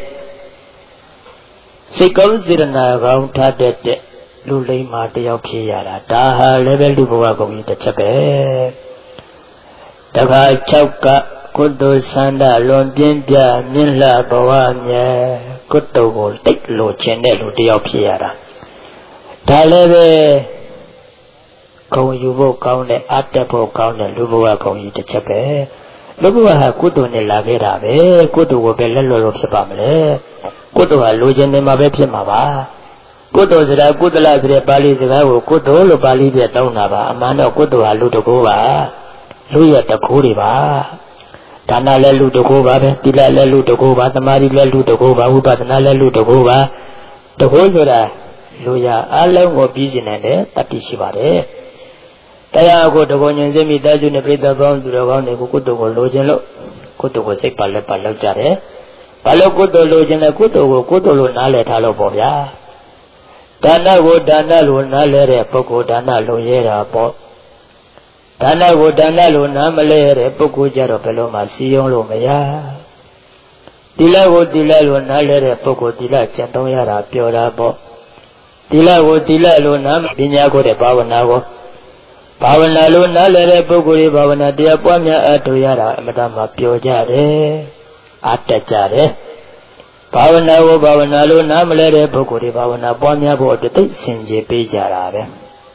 စိတ်ကောင်းစေရနာကောင်းထားတဲ့လူလိမ္မာတယောက်ဖြစ်ရတာဒါဟာလည်းပဲလူဘဝကုန်ကြီးတစ်ချက်ပဲတခါ၆ကကုသိုလ်ဆန္ဒလွန်ပြင်းပြမြင့်လှဘဝမြဲကုသိုလ်ကိုတိတ်လိုချင်တဲ့လူတယောက်ဖြစ်ရတာဒါလည်းပဲဂုဏ်ယူဖို့ကောင်းတဲ့အတ္တဖို့ကောင်းတဲ့လူဘဝကုန်ကြီးတစ်ချက်ပဲလူဘဝဟာကုသိုလ်နဲ့လာခဲ့တာပဲကုသိုလ်ကိုပဲလက်လွတ်လို့ဖြစ်ပါမလဲကုသိုလ်ဟာလိုချင်နေမှာပဲဖြစ်မှာပါကုသိုလ်ဆိုတာကုသလဆိုတဲ့ပါဠိစကားကိုကုသိုလ်လို့ပါဠိပြတောင်းတာပါအမှန်တော့ကုသိုလ်ဟာလူတကူပါလူရဲ့တကူတွေပါဒါနလည်းလူတကူပါပဲသီလလည်းလူတကူပါသမာဓိလည်းလူတကူပါဝိပဿနာလည်းလူတကူပါတကူဆိုတာလူရအလုံးကိုပြီးကျင်တဲ့တတ္တိရှိပါတယ်တရားကိုတကူညင်စိမိတာကျွနဲ့ပြိတ္တပေါင်းသူတော်ကောင်းတွေကိုကုသိုလ်ကိုလိုချင်လို့ကုသိုလ်ကိုစိတ်ပါလက်ပါလောက်ကြတယ်ဘာလို့ကုသိုလ်လိုချင်လဲကုသိုလ်ကိုကုသိုလ်လို့နားလည်ထားလို့ပေါ့ဗျာဒါနကိုဒါနလို့နားလဲတဲ့ပုဂ္ဂိုလ်ဒါနလုံရဲတာပေါ့ဒါနကိုဒါနလို့နားမလဲရတဲ့ပုဂ္ဂိုလ်ကြတော့ဘယ်လိုမှစီယုံလို့မရသီလကိုသီလလို့နားလဲတဲ့ပုဂ္ဂိုလ်သီလကျင့်သုံးရတာပြောတာပေါ့သီလကိုသီလလို့နားပညာကိုတဲ့ဘာဝနာကိုဘာဝနာလို့နားလဲတဲ့ပုဂ္ဂိုလ်တွေဘာဝနာတရားပွားများအထောက်ရတာအမတမှပြောကြတယ်အတက်ကြတယ်ဘာဝနာကိုဘာဝနာလို့နားမလဲတဲ့ပုဂ္ဂိုလ်တွေဘာဝနာပွားများဖို့အတွက်သိစင်ကြယ်ပေးကြတာပဲ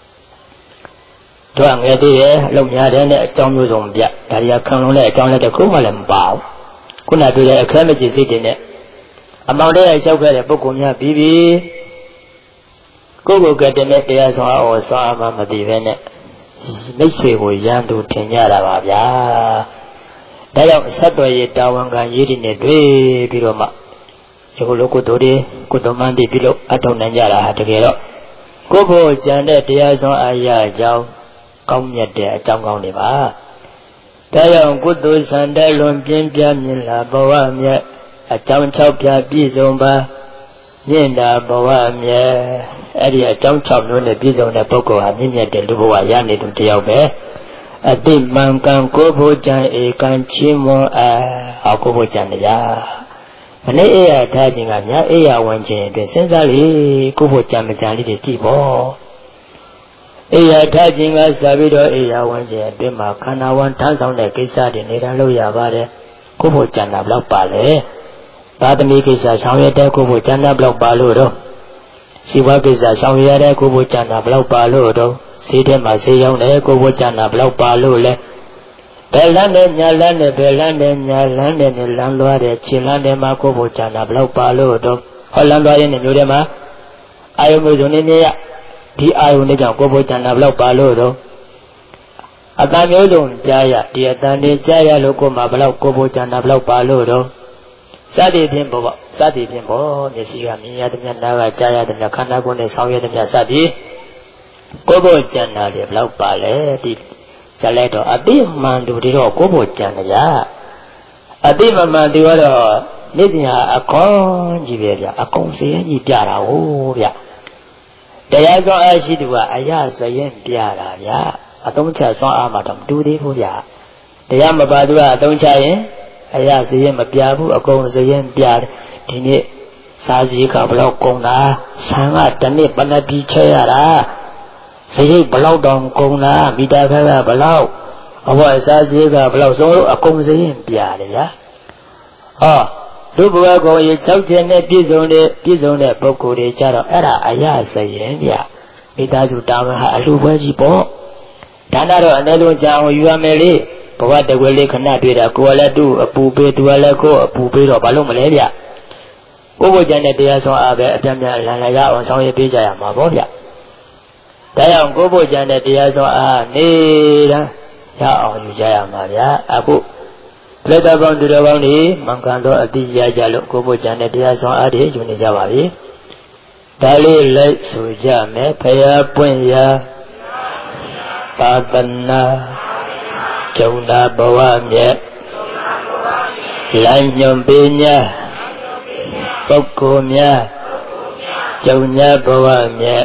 တို့ငယ်သေးရဲ့အလုံးများတဲ့နဲ့အကြောင်းမျိုးစုံပြဒါရီခံလုံးတဲ့အကြောင်းလည်းတစ်ခုမှလည်းမပါဘူးခုနတွေ့တဲ့အခက်မကျစိတ်တွေနဲ့အမောင်တဲ့လျှောက်ခဲ့တဲ့ပုဂ္ဂိုလ်များပြီးပြီကိုယ့်ကိုယ်ကတည်းကတရားဆောင်အောင်ဆောင်အမှမသိပဲနဲ့မိတ်ဆွေကိုရန်သူထင်ကြတာပါဗျာဒါကြောင့်ဆက်တော်ရတာဝန်ခံရည်ရည်နဲ့တွေ့ပြီးတော့မှဒီလိုကုသိုလ်တွေကိုတော်မှန်ပြီးလို့အထောက်နိုင်ကြတာဟာတကယ်တော့ကိုယ့်ကိုယ်ကြံတဲ့တရားဆောင်အရာအကြောင်းကောင်းမြတ်တဲ့အကြောင်းကောင်းတွေပါဒါကြောင့်ကုသိုလ်ဆန္ဒလွန်ပြင်းပြမြင်လာဘဝမြတ်အကြောင်း၆ပြပြည့်စုံပါမြင့်တာဘဝမြတ်အဲ့ဒီအကြောင်း၆မျိုးနဲ့ပြည့်စုံတဲ့ပုဂ္ဂိုလ်ဟာမြင့်မြတ်တဲ့လူဘဝရနေသူတယောက်ပဲအတိမှန်ကန်ကိုဖို့ကြံဧကန်ချင်းမွန်အားဟောကိုဖို့ကြံတရားမနေ့အေးရထားခြင်းကညာအေးရဝင်ခြင်းအတွက်စဉ်းစားလေကိုဖို့ကြံမကြံလေးတွေကြည့်ပေါ့အေးရထားခြင်းကစပြီးတော့အေးရဝင်ခြင်းအတွင်းမှာခန္ဓာဝန်ထမ်းဆောင်တဲ့ကိစ္စတွေနေတာလို့ရပါတယ်ကိုဖို့ကြံတာဘလောက်ပါလဲသာသမီကိစ္စဆောင်ရွက်တဲ့ကိုဖို့ကြံတာဘလောက်ပါလို့တော့စီဝါကိစ္စဆောင်ရွက်တဲ့ကိုဖို့ကြံတာဘလောက်ပါလို့တော့ဈေးထဲမှာဈေးရောက်တဲ့ကိုဖို့ကြံတာဘလောက်ပါလို့လဲဘယ်လမ်းနဲ့ညာလမ်းနဲ့ဘယ်လမ်းနဲ့ညာလမ်းနဲ့လမ်းလွှားတဲ့ခြေလမ်းထဲမှာကိုဖို့ကြံတာဘလောက်ပါလို့တော့ဟောလမ်းလွှားရင်းနဲ့မျိုးထဲမှာအာယုံမျိုးစုံနေနေရဒီအာယုံနဲ့ကြောင့်ကိုဖို့ကြံတာဘလောက်ပါလို့တော့အတန်မျိုးစုံကြားရဒီအတန်တွေကြားရလို့ကိုမှဘလောက်ကိုဖို့ကြံတာဘလောက်ပါလို့တော့စသည်ဖြင့်ပေါ့ပေါ့စသည်ဖြင့်ပေါ့မျက်စိကမြင်ရတဲ့မျက်နှာကကြားရတဲ့မျက်ခန္ဓာကိုယ်နဲ့ဆောင်ရတဲ့မျက်စသည်ကိုဖို့ကြံတာတွေဘလောက်ပါလဲဒီဇလဲတော့အတိမှန်သူတွေတော့ကိုဖို့ကြံကြအတိမမှန်သူကတော့နေ့စဉ်ဟာအကောင်းကြီးပဲဗျအကုန်စရင်ကြီးပြတာဟုတ်ဗျတရားကောင်းအရှိသူကအရာစရင်ပြတာဗျအသုံးချဆွမ်းအားမှတော့မတူသေးဘူးဗျတရားမပါသူကအသုံးချရင်အရာစရင်မပြဘူးအကုန်စရင်ပြတယ်ဒီနေ့စာကြီးကဘလောက်ကုန်တာဆံကတနေ့ပဏ္ဍီချဲရတာစရိတ်ဘလောက်တောင်ကုန်လားမိသားခါကဘလောက်အဘအစားစရိတ်ကဘလောက်ဆုံးလို့အကုန်စရင်ပြတယ်ဗျာဟောလူဘဝကိုရေ၆ချက်နဲ့ပြည့်စုံတဲ့ပြည့်စုံတဲ့ပုဂ္ဂိုလ်တွေကြတော့အဲ့ဒါအရာစရင်ဗျာမိသားစုတာဝန်ဟာအလူပွဲကြီးပေါ့ဒါနတော့အနည်းဆုံးကြာအောင်ယူရမယ်လေဘဝတကွယ်လေးခဏတွေ့တာကိုယ်လည်းသူ့အပူပေးသူကလည်းကိုယ်အပူပေးတော့ဘာလို့မလဲဗျကိုယ်ကိုကြတဲ့တရားဆောင်အားပဲအပြတ်များလန်လာရအောင်ဆောင်ရွက်ပေးကြရမှာပေါ့ဗျဒါကြောင့်ကိုယ်ဖို့ကြတဲ့တရားဆောင်အားနေတာရအောင်ယူကြရမှာဗျာအခုလက်တော်ပေါင်းသူတော်ကောင်းတွေမှန်ကန်သောအတိရကြလို့ကိုယ်ဖို့ကြတဲ့တရားဆောင်အားတွေယူနေကြပါပြီဒါလေးလိုက်ဆိုကြမယ်ဖရာပွင့်ရာသာသနာကျုံနာဘဝမြတ်လမ်းညွန်ပေးညာပုဂ္ဂိုလ်များကျုံညာဘဝမြတ်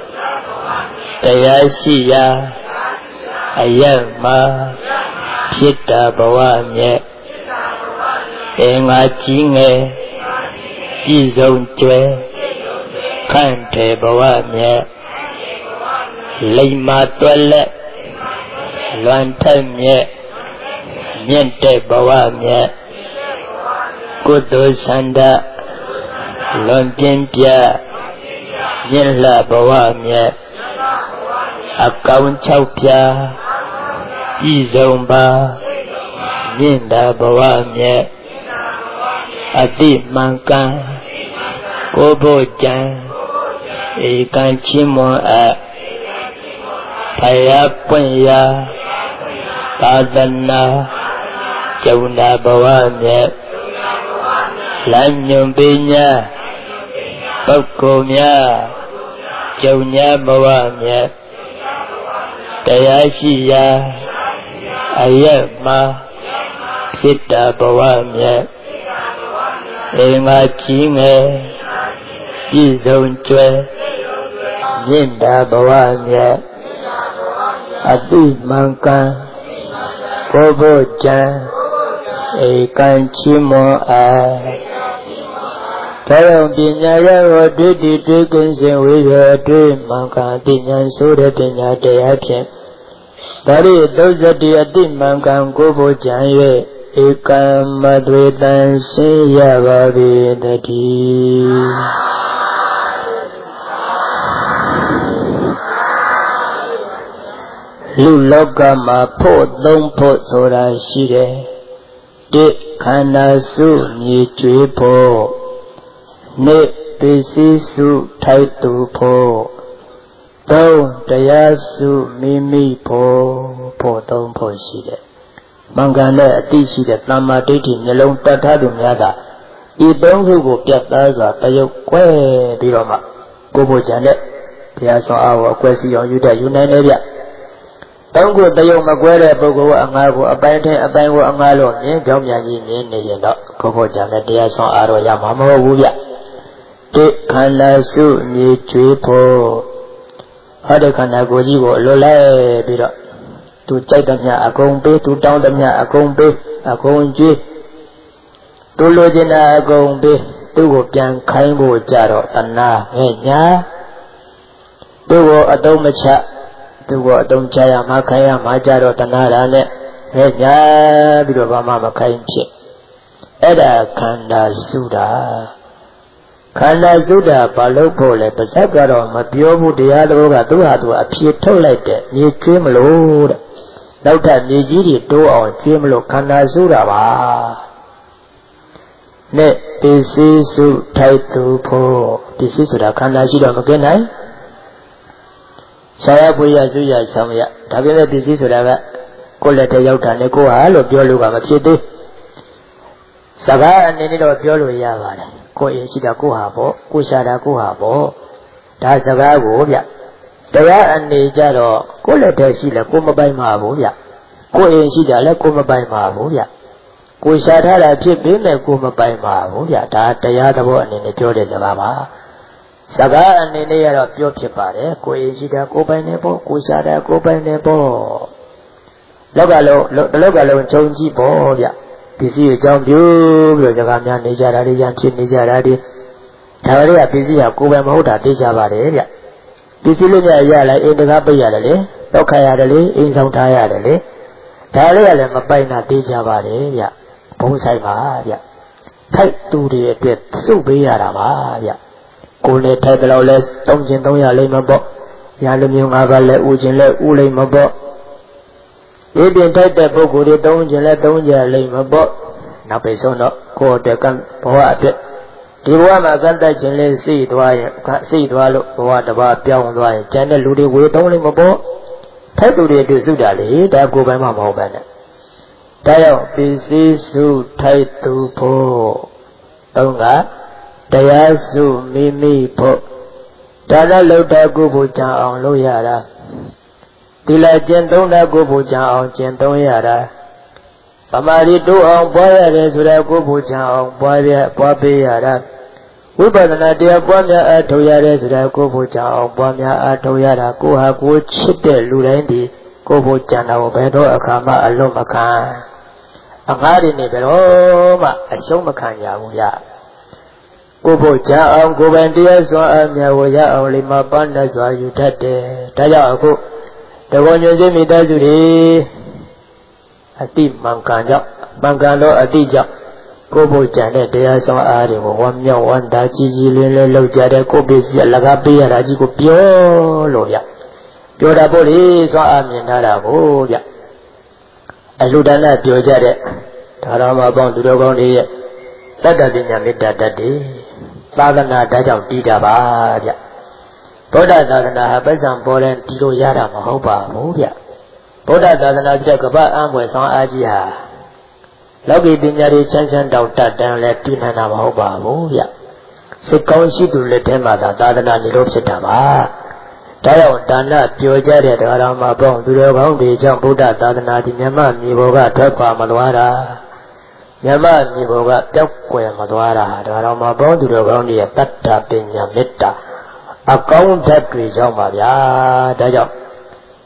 တရားရှိရာအယက်မှာဖြစ်တာဘဝမြတ်အင်္ဂါကြီးငယ်ပြည့်စုံကျွယ်ခန့်တယ်ဘဝမြတ်လိမ္မာတွက်လက်လွန်ထက်မြတ်မြင့်တဲ့ဘဝမြတ်ကုသိုလ်ဆန္ဒလွန်ပြင်းပြမြင့်လှဘဝမြတ်အကောင်၆ပြပြည့်စုံပါမြင့်တာဘဝမြတ်အတိမှန်ကန်ကိုယ်ဖို့ကြံဧကန်ချင်းမွန်အပ်ဖယားပွင့်ရာသာသနာကျုံနာဘဝမြတ်လမ်းညွန်ပေးညာပုဂ္ဂိုလ်များကျုံညာဘဝမြတ်တရားရှိရာအယက်မှာဖြစ်တာဘဝမြတ်အင်္ဂါကြီးငယ်ပြည့်စုံကျွယ်မြင့်တာဘဝမြတ်အတိမံကံကိုဘုဇံဧကံချီမောအာဒါကြောင့်ပညာရရောတွေ့တည်တွေ့ကင်းစဉ်ဝိရတွေ့မှန်ကန်ပညာဆိုတဲ့ပညာတရားဖြင့်ဒါရီသုဇတိအတိမှန်ကန်ကိုဘုဇံ၍ဧကံမသွေတန်ရှင်းရပါပေတည်းလူလောကမှာဖို့သုံးဖို့ဆိုတာရှိတယ်တိခန္ဓာစုမြေကျွေးဖို့နေပစ္စည်းစုထိုက်သူဖို့သုံးတရားစုမိမိဖို့ဖို့သုံးဖို့ရှိတယ်မင်္ဂန်နဲ့အတိရှိတဲ့တမ္မာဒိဋ္ဌိမျိုးလုံးတတ်ထားသူများကဤသုံးခုကိုပြတ်သားစွာတရုပ်ကွဲပြီးတော့မှကိုယ်ဖို့ကြံတဲ့တရားဆောင်အားကိုအကွဲစီအောင်ယူတတ်ယူနိုင်တယ်ဗျသုံးခုတရုပ်မကွဲတဲ့ပုဂ္ဂိုလ်ကအငါကိုအပိုင်းထဲအပိုင်းကိုအငါလို့မြင်ကြောင်းမြန်ကြီးမြင်နေရင်တော့ကိုယ်ဖို့ကြံတဲ့တရားဆောင်အားတော့ရမှာမဟုတ်ဘူးဗျတိခန္ဓာစုမြေကျွေးဖို့ဟောတဲ့ခန္ဓာကိုယ်ကြီးကိုလွတ်လိုက်ပြီးတော့သူကြိုက်သမျှအကုန်ပေးသူတောင်းသမျှအကုန်ပေးအကုန်ကျွေးသူလိုချင်တာအကုန်ပေးသူ့ကိုပြန်ခိုင်းဖို့ကြတော့တဏှာငဲ့ညာသူ့ကိုအတုံးမချသူ့ကိုအတုံးချရမှခိုင်းရမှကြတော့တဏှာရာနဲ့ငဲ့ညာပြီးတော့ဘာမှမခိုင်းဖြစ်အဲ့ဒါခန္ဓာစုတာခန္ဓာစုတာဘာလို့ဖို့လဲပါဇက်ကတော့မပြောဘူးတရားတော်ကသူ့ဟာသူအဖြေထုတ်လိုက်တဲ့မြေကျွေးမလို့တဲ့နောက်ထပ်မြေကြီးတွေတိုးအောင်ကျွေးမလို့ခန္ဓာစုတာပါနဲ့ပစ္စည်းစုထိုက်သူဖို့ပစ္စည်းဆိုတာခန္ဓာရှိတော့မကင်းနိုင်ဆရာပွေရစုရဆောင်ရဒါပေမဲ့ပစ္စည်းဆိုတာကကိုယ်လက်ထဲရောက်တာနဲ့ကိုယ်ဟာလို့ပြောလို့ကမဖြစ်သေးစကားအနေနဲ့တော့ပြောလို့ရပါတယ်ကိုယ်ရင်ရှိတာကိုယ်ဟာပေါ့ကိုယ်ရှာတာကိုယ်ဟာပေါ့ဒါစကားကိုဗျတရားအနေကြတော့ကိုယ်လက်ထဲရှိလဲကိုယ်မပိုင်ပါဘူးဗျကိုယ်ရင်ရှိတာလဲကိုယ်မပိုင်ပါဘူးဗျကိုယ်ရှာထားတာဖြစ်ပေမဲ့ကိုယ်မပိုင်ပါဘူးဗျဒါတရားသဘောအနေနဲ့ပြောတဲ့စကားပါစကားအနေနဲ့ကတော့ပြောဖြစ်ပါတယ်ကိုယ်ရင်ရှိတာကိုယ်ပိုင်နေပေါ့ကိုယ်ရှာတာကိုယ်ပိုင်နေပေါ့လောကလုံးလောကလုံးခြုံကြည့်ပေါ့ဗျပစ္စည်းအကြောင်းပြုပြီးတော့စကားများနေကြတာတွေရဖြစ်နေကြတာတွေဒါတွေကပစ္စည်းဟာကိုယ်ပဲမဟုတ်တာသိကြပါတယ်ဗျပစ္စည်းလေးများရလိုက်အိမ်တကားပိတ်ရတယ်လေတောက်ခါရတယ်လေအိမ်ဆောင်ထားရတယ်လေဒါလေးကလည်းမပိုင်တာသိကြပါတယ်ဗျဘုံဆိုင်ပါဗျထိုက်သူတွေအတွက်စုပေးရတာပါဗျကိုယ်နဲ့ထိုက်တယ်လို့လဲသုံးကျင်သုံးရလိမ့်မပေါ့ရလူမျိုးငါးပါးလဲဥကျင်လဲဥလိမ့်မပေါ့ဒီပြင်ထိုက်တဲ့ပုဂ္ဂိုလ်တွေသုံးကျင်လဲသုံးကြလိမ့်မပေါ့နောက်ပိဆုံးတော့ကိုယ်တက်ကဘဝအတွက်ဒီဘဝမှာကန့်တတ်ခြင်းလေးစိတ်သွားရင်စိတ်သွားလို့ဘဝတစ်ပါးပြောင်းသွားရင်ကျန်တဲ့လူတွေဝေသုံးလိမ့်မပေါ့ထိုက်သူတွေအတွက်စုတာလေဒါကိုယ်ပိုင်မှမဟုတ်ပါနဲ့ဒါကြောင့်ပစ္စည်းစုထိုက်သူဖို့သုံးကတရားစုမိမိဖို့ဒါလည်းလောက်တဲ့ကိုယ်ကိုကြံအောင်လုပ်ရတာဒီလာကျင့်သုံးတဲ့ကိုယ်ကိုကြံအောင်ကျင့်သုံးရတာဗမာရီတိုးအောင်ပွားရတယ်ဆိုတဲ့ကိုယ်ကိုကြံအောင်ပွားပြပွားပေးရတာဝိပဿနာတရားပွားများအားထုတ်ရတယ်ဆိုတဲ့ကိုယ်ကိုကြံအောင်ပွားများအားထုတ်ရတာကိုယ်ဟာကိုယ်ချစ်တဲ့လူတိုင်းဒီကိုယ်ကိုကြံတာကိုဘယ်တော့အခါမှအလွတ်မခံအငှားတွေနေဘယ်တော့မှအရှုံးမခံရဘူးရကိုယ်ကိုကြံအောင်ကိုယ်ပိုင်တရားစွာအမြတ်ဝရအောင်လိမ္မာပန်းနဲ့စွာယူတတ်တယ်ဒါကြောင့်အခုတကောညွှန်စိမိသားစုတွေအတိမှန်ကန်ကြောင့်မှန်ကန်သောအတိကြောင့်ကိုယ်ဖို့ကြံတဲ့တရားဆောင်အားတွေကိုဝမ်းမြောက်ဝမ်းသာကြီးကြီးလင်းလင်းလုပ်ကြတဲ့ကိုယ်ပစ္စည်းအလကားပေးရတာကြီးကိုပြောလို့ဗျပြောတာပေါ့လေဆောင်အားမြင်ထားတာကိုဗျအလူဒါနပြောကြတဲ့ဒါတော်မှာပေါင်းသူတော်ကောင်းတွေရဲ့တတ္တပညာမေတ္တာတတ်တယ်သာသနာဒါကြောင့်တည်တာပါဗျဗုဒ္ဓသာသနာဟာပစ္စံပေါ်တဲ့တည်လို့ရတာမဟုတ်ပါဘူးဗျဗုဒ္ဓသာသနာတဲ့ကပ္ပအံွယ်ဆောင်အားကြီးဟာလောကီပညာတွေချမ်းချမ်းတောက်တတ်တယ်လဲတည်နိုင်တာမဟုတ်ပါဘူးဗျစိတ်ကောင်းရှိသူလက်ထဲမှာသာသာသနာနေလို့ဖြစ်တာပါဒါကြောင့်ဒါနပြောကြတဲ့တရားတော်မှာပေါ့သူတော်ကောင်းတွေကြောင့်ဗုဒ္ဓသာသနာဒီမြတ်မြေပေါ်ကထွက်ခွာမသွားတာမြတ်မြေပေါ်ကပျောက်ကွယ်မသွားတာဒါတော်မှာပေါ့သူတော်ကောင်းတွေရဲ့တတ္တပညာမေတ္တာအကောင်းဓာတ်တွေကြောင့်ပါဗျာဒါကြောင့်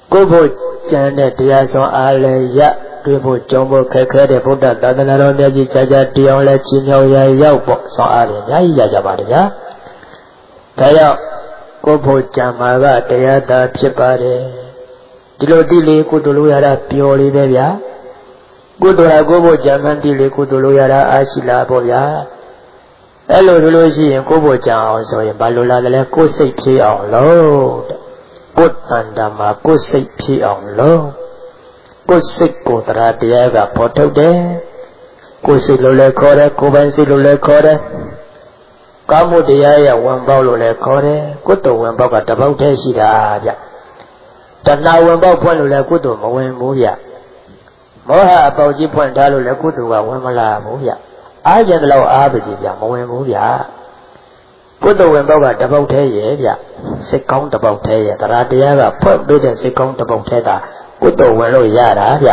ကိုဖို့ကျန်တဲ့တရားဆောင်အားလည်းရတွေ့ဖို့ကြုံဖို့ခက်ခဲတဲ့ဗုဒ္ဓသာသနာတော်မြတ်ကြီးကြာကြာတရားလဲချင်းမြောက်ရရောက်ပေါ့ဆောင်အားလည်းအများကြီးရကြပါတယ်ဗျာဒါကြောင့်ကိုဖို့ကြံမှာကတရားသာဖြစ်ပါတယ်ဒီလိုတိလေကုသိုလ်လို့ရတာပျော်လေးပဲဗျာကုသိုလ်ဟာကိုဖို့ကြံမှန်တိလေကုသိုလ်လို့ရတာအာရှိလာပေါ့ဗျာအဲ့လိုဆိုလို့ရှိရင်ကိုဖို့ကြံအောင်ဆိုရင်ဘာလို့လာတယ်လဲကိုယ်စိတ်ဖြေအောင်လို့ကိုယ်တန်တာမှာကိုယ်စိတ်ဖြေအောင်လို့ကိုယ်စိတ်ကိုယ်တရားတရားကပေါ်ထုတ်တယ်ကိုယ်စိတ်လို့လည်းခေါ်တယ်ကိုယ်ပိုင်စိတ်လို့လည်းခေါ်တယ်ကောင်းမှုတရားရဲ့ဝင်ပေါက်လို့လည်းခေါ်တယ်ကုသိုလ်ဝင်ပေါက်ကတပေါက်တည်းရှိတာဗျတဏှာဝင်ပေါက်ဖွင့်လို့လည်းကုသိုလ်မဝင်ဘူးဗျမောဟအပေါက်ကြီးဖွင့်ထားလို့လည်းကုသိုလ်ကဝင်မလာဘူးဗျအားကျတဲ့လောက်အားပါစီဗျမဝင်ဘူးဗျကုသိုလ်ဝင်ပေါက်ကတပေါက်တည်းရဲ့ဗျစိတ်ကောင်းတပေါက်တည်းရဲ့တရားတရားကဖွင့်ပေးတဲ့စိတ်ကောင်းတပေါက်တည်းကကုသိုလ်ဝင်လို့ရတာဗျ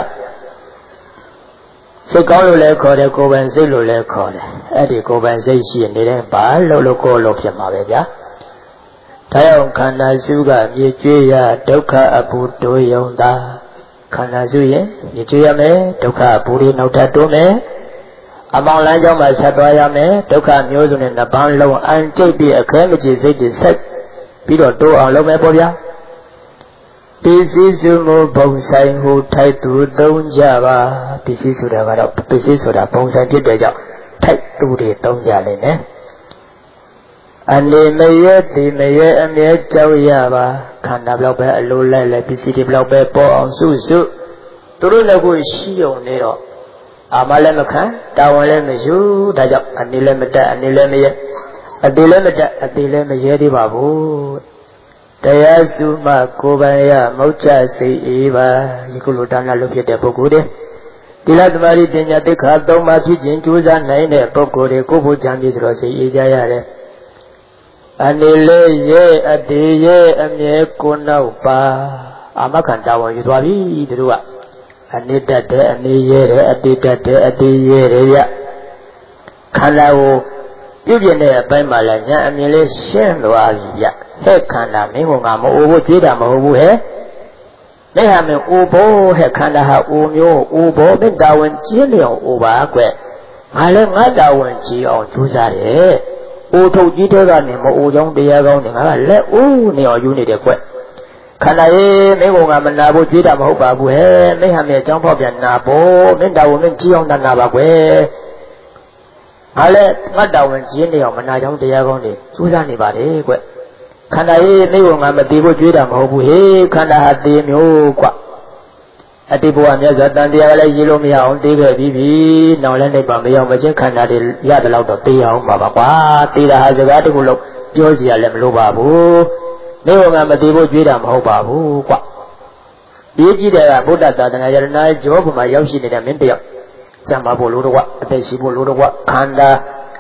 စိတ်ကောင်းလို့လည်းခေါ်တယ်ကိုယ်ပိုင်စိတ်လို့လည်းခေါ်တယ်အဲ့ဒီကိုယ်ပိုင်စိတ်ရှိနေတဲ့ဘာလို့လို့ကိုယ်လို့ဖြစ်မှာပဲဗျာဒါကြောင့်ခန္ဓာစုကမြေကျွေးရဒုက္ခအပူတိုးယုံတာခန္ဓာစုရဲ့မြေကျွေးရမယ်ဒုက္ခအပူတွေနောက်ထပ်တိုးမယ်အမောင်လမ်းကြောင်းမှာဆက်သွားရမယ်ဒုက္ခမျိုးစုံနဲ့နှစ်ပန်းလုံးအန်ကျိတ်ပြီးအခဲမကြည်စိတ်တွေဆက်ပြီးတော့တိုးအောင်လုပ်မယ်ပေါ့ဗျာပစ္စည်းစုမှုဘုံဆိုင်ဟူထိုက်သူသုံးကြပါပစ္စည်းဆိုတာကတော့ပစ္စည်းဆိုတာဘုံဆိုင်ဖြစ်တဲ့ကြောင့်ထိုက်သူတွေသုံးကြလိမ့်မယ်အနေမရတိမရအမြဲကြောက်ရပါခန္ဓာဘလောက်ပဲအလိုလိုက်လဲပစ္စည်းတွေဘလောက်ပဲပေါ်အောင်စုစုသူတို့လည်းကိုရှိုံနေတော့အာမလည်းမခံတာဝန်လည်းမယူဒါကြောင့်အနေလည်းမတက်အနေလည်းမရအသေးလည်းမတက်အသေးလည်းမရဲသေးပါဘူးတရားစုမှကိုယ်ပိုင်ရမောချစိတ်အေးပါဒီကုလိုဒါနလုပ်ဖြစ်တဲ့ပုဂ္ဂိုလ်တွေသီလသမာဓိပညာသိက္ခာသုံးပါးဖြစ်ခြင်းကြိုးစားနိုင်တဲ့ပုဂ္ဂိုလ်တွေကိုယ်ဖို့ကြံပြီးဆိုတော့စိတ်အေးကြရတယ်အနေလေးရဲ့အတေးရဲ့အမြဲကိုနောက်ပါအာမခံတာဝန်ယူသွားပြီသူတို့ကအနိတ္တတဲ့အနေရဲ့တဲ့အတေးတတ်တဲ့အတေးရဲ့ရခန္ဓာကိုပြုပြင်တဲ့အပိုင်းမှာလည်းညာအမြင်လေးရှင်းသွားပြီဗျဟဲ့ခန္ဓာမင်းကငါမအိုးဖို့ကြွေးတာမဟုတ်ဘူးဟဲ့မင်းဟာမင်းအိုးဖို့ဟဲ့ခန္ဓာဟာအိုးမျိုးအိုးဖို့မင်းတာဝန်ကျင်းလျောင်အိုးပါကွငါလည်းငါတာဝန်ကြည့်အောင်ကြိုးစားတယ်အိုးထုတ်ကြီးတဲ့ကနေမအိုးကြောင်းတရားကောင်းနေငါကလက်အိုးနေအောင်ယူနေတယ်ကွခန္ဓာရဲ့မင်းကငါမနာဖို့ကြွေးတာမဟုတ်ပါဘူးဟဲ့မင်းဟာမင်းအကြောင်းဖောက်ပြန်နာဖို့မင်းတာဝန်မင်းကြည့်အောင်နာပါကွငါလည်းငါတာဝန်ကျင်းလျောင်မနာကြောင်းတရားကောင်းနေကြိုးစားနေပါတယ်ကွခန္ဓာရဲ့မိဘငါမသေးဖို့ကြွေးတာမဟုတ်ဘူးဟေးခန္ဓာဟာသေးမျိုးကွအတိဘဝမြတ်စွာတန်တရားလည်းရေးလို့မရအောင်သေးခဲ့ပြီးပြီနောက်လည်းနေပါမရောက်မချင်းခန္ဓာတွေရတယ်တော့သေးအောင်ပါပါကွာသေးတာဟာစကားတခုလုံးပြောစီရလည်းမလိုပါဘူးမိဘငါမသေးဖို့ကြွေးတာမဟုတ်ပါဘူးကွရေးကြည့်တယ်ကဗုဒ္ဓသာသနာယရနာကျောဘုမှာရောက်ရှိနေတဲ့မင်းတယောက်စံပါဖို့လို့တော့ကွအသက်ရှိဖို့လို့တော့ကွခန္ဓာ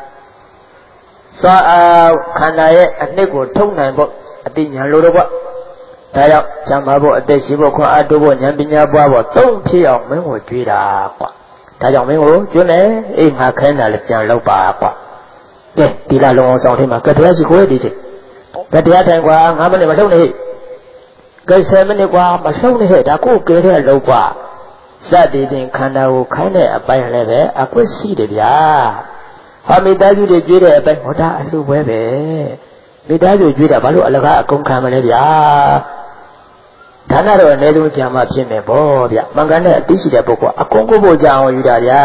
စာအာခန္ဓာရဲ့အနှစ်ကိုထုံနိုင်ဖို့အတိညာလို့တော့ကွဒါကြောင့်ဇံပါဖို့အသက်ရှိဖို့ခွန်အားတိုးဖို့ဉာဏ်ပညာပွားဖို့သုံးဖြစ်အောင်မင်းကိုကြွေးတာကွဒါကြောင့်မင်းကိုကျွန်းမယ်အိမ်ငါခိုင်းတာလည်းပြန်လောက်ပါကွကဲဒီလာလုံးအောင်ဆောင်ထဲမှာကတရားရှိခိုးရဒီချင်းကတရားထိုင်ကွာငါးမိနစ်မလှုပ်နဲ့ကဲဆယ်မိနစ်ကွာမလှုပ်နဲ့ဟဲ့ဒါကိုကဲတဲ့လောက်ကွာစသည်ဖြင့်ခန္ဓာကိုခိုင်းတဲ့အပိုင်းလည်းပဲအကွက်ရှိတယ်ဗျာဟာမိသားစုတွေကြွေးတဲ့အပိုင်းဟောတာအလှပွဲပဲမိသားစုကြွေးတာဘာလို့အလကားအကုန်ခံမလဲဗျာဒါနတော့အနည်းဆုံးကြာမှဖြစ်မယ်ဗောဗျမှန်ကန်တဲ့အသိရှိတဲ့ပုဂ္ဂိုလ်အကုန်ကိုဖို့ကြာအောင်ယူတာဗျာ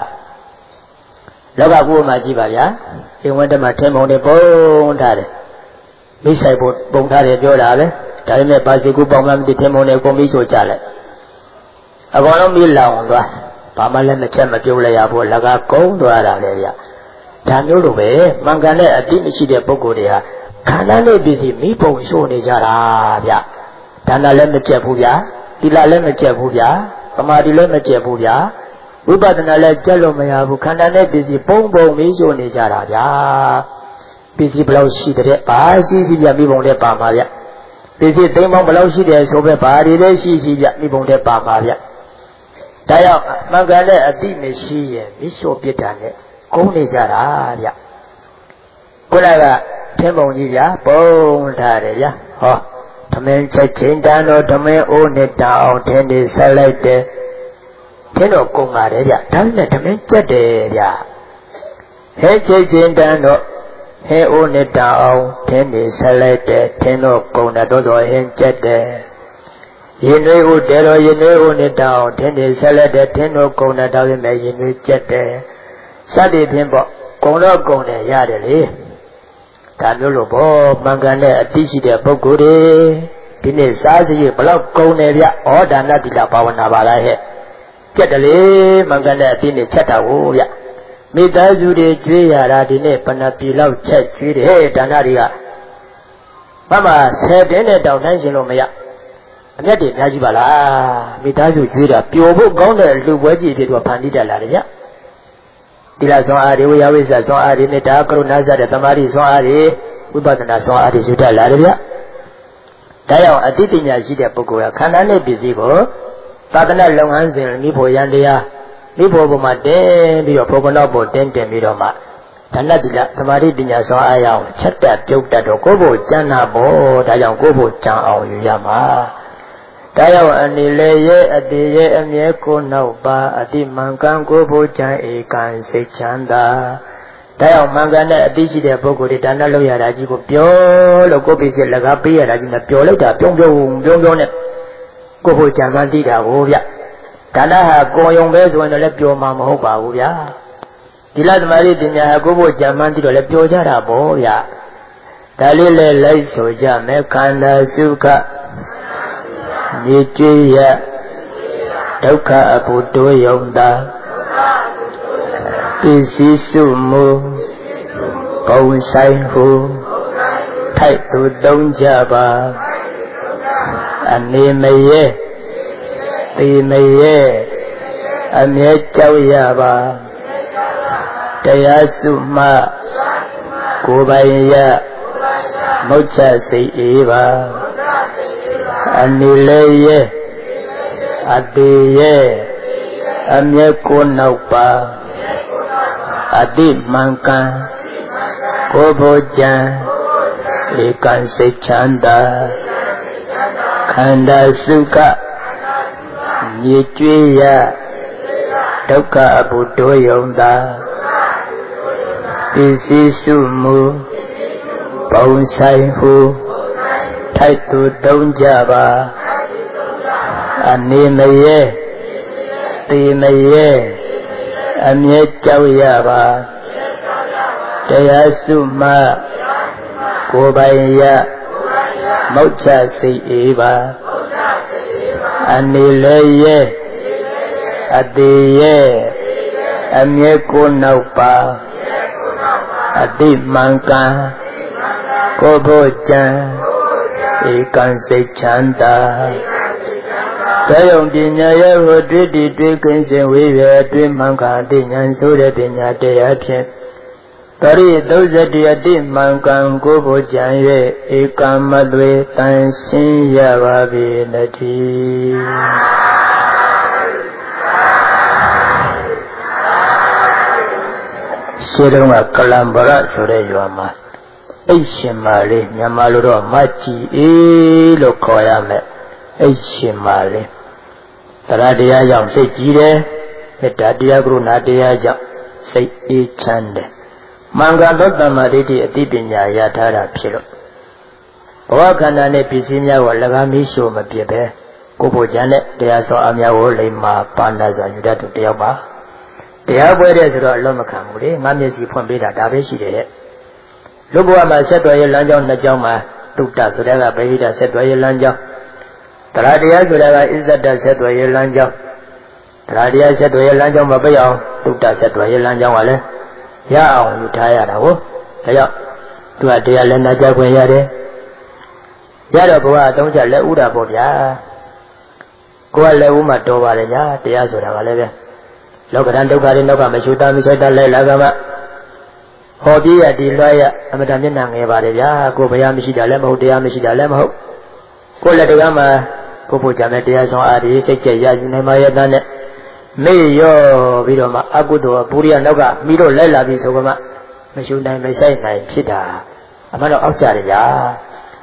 လောကကိုယ်မှာကြည့်ပါဗျာအိမ်ဝတ်တမှာထင်းပုံတွေပုံထားတယ်မိဆိုင်ဖို့ပုံထားတယ်ပြောတာပဲဒါပေမဲ့ပါစီကူပေါင်းမှမသိထင်းပုံတွေအကုန်မိဆိုကြလိုက်အကောင်လုံးမိလောင်သွားဘာမှလည်းမချက်မပြုတ်လိုက်ရဘူးလကားကုန်းသွားတာလေဗျဒါမျိုးလိုပဲမှန်ကန်တဲ့အတိမရှိတဲ့ပုဂ္ဂိုလ်တွေဟာခန္ဓာနဲ့ပြည်စီမိပုံရှို့နေကြတာဗျဒါနလည်းမကျက်ဘူးဗျသီလလည်းမကျက်ဘူးဗျသမာဓိလည်းမကျက်ဘူးဗျဝိပဿနာလည်းကျက်လို့မရဘူးခန္ဓာနဲ့ပြည်စီပုံပုံမိရှို့နေကြတာဗျပြည်စီဘယ်လောက်ရှိတဲ့ဘာရှိရှိဗျမိပုံတဲ့ပါမှာဗျပြည်စီသိမ်းပေါင်းဘယ်လောက်ရှိတယ်ဆိုပဲဘာတွေလဲရှိရှိဗျမိပုံတဲ့ပါမှာဗျဒါကြောင့်မှန်ကန်တဲ့အတိမရှိရင်မိရှို့ပြစ်တာနဲ့ကုန်းနေကြတာဗျခုနကထင်းပုံကြီးဗျပုံထားတယ်ဗျဟောထ Tamen Chachindano, Tamen Onita, Tendi Salate, Teno Kumaria, Tana Tamen Chaderia. He Chachindano, He Onita, Tendi Salate, Teno Kunadodo, Hen Chade. Yinui Udero, Yinui Onita, Tendi Salate, Teno Kunadavi, Yinui Chade. Sadi Pimbo, Kono Kone Yadeli. Tanulobo, Mangane, a Tishi de Bogure, Tine Sazi, Block Conevia, or Danatila Pavanabala. Chatale, Mangana, Tine Chatawoya. Midazuri, Juya, Dine, Panapila, Chat, Jude, Danaria. Mama said in it down Nansilomea. Neti Najibala, Midazu Juda, Piobo Gona, Luwaji, did a Pandita Laria. Dila son ari, we always son ari, Nita, Naza, the Tamari son ari, we bought an son ari, Suda Laria. Tayo, a dipping Zida Pogoya, Canane Bizigo, Tadana long hands in Nipo Yandia, Nipo Mate, be a Pogonobo, Dente Midoma. Tanadila, Tamari Dina son Ayam, Chata, Jokta, Kobo, Jana Bo, Dayan Gobo, Chan, Yama. Tayo anileye adiye amyeko nauba adi mangan gobo chan ekan se chanda. Tayo mangane adichi de bogori dana lo ya raji ko pyo lo gobi se laga pe ya raji na pyo like ta pyong pyong pyong pyong ne gobo chan man ti ta ko bya. Dana ha ko yong be so ne le pyo ma ma hot pa bu bya. Dila thamari pinya ha gobo chan man ti lo le pyo ja ta bo bya. Da le le lai so ja me khanda sukha Nijiya Dauka Abudu Yonda Bisisumu Bonsaihu Taitu Dongjaba Animeye Bimeye Amye Chawyaba Dayasuma Kubaya Mocha Seiva Anileye Adiye Amye Konaupa Adi Mankan Kobojan Ekan Se Chanda Kanda Suka Nyejuya Dauka Abudo Yonda Bisisumu Bonsaihu Taitu Dongjaba Animeye Bimeye Amye Chawyaba Dayasuma Kubaya Mocha Seiva Anileye Adiye Amye Konaupa Adi Mankan Kobojan Ekan Se Chanda Tayong Pinya Yaho Didi Dwikin Se Wiya Dwi Mankan Dinyan Sura Pinya Daya Pien Tari Doza Dia Di Mankan Kobojan Ye Ekan Madwe Tan Sin Yawabi Nati Sirunga Kalambara Sura Yuama Eishimali, Yamaluro, Machi, E. Lokoyame, Eishimali. Taradia Yang say Jide, Metadia Grunadia Yang say E. Chande. Manga Lota Mariti, a Dibinya Yatara Pilo. Oakanane Pisinia, Walagami Show Mapiebe, Kobo Janet, they are so Amia Lima, Pandas, and Yudatu Teoba. They are where there's a Lomakamuri, Mamisi Pombida, Davishi. Lubua said to a lanjong Najama, Tukta Sudava, Bavida said to a lanjong. Tradia Sudava is that said to a lanjong. Tradia said to a lanjong Babayo, Tukta said to a lanjong Wale. Ya, you tired, oh? Ya, to a dear Lena Jaguare. Yada Boa, don't you let Uda Bobia? Go a leuma Dova, ya, the Azura Valeve. Look at Andoka, no, I'm a shooter, Mister Lagama. Hobby at the lawyer, Amadam Nanga, go by Amishida Lemo, the Amishida Lemo. Go let the Gama, go put Jamaias on Adi, say, Yamaya than it. May yo, Vidoma, Agudo, Buria Noga, Mido Lela, Visogama, Mishuna, may say, Sita. A man of Australia.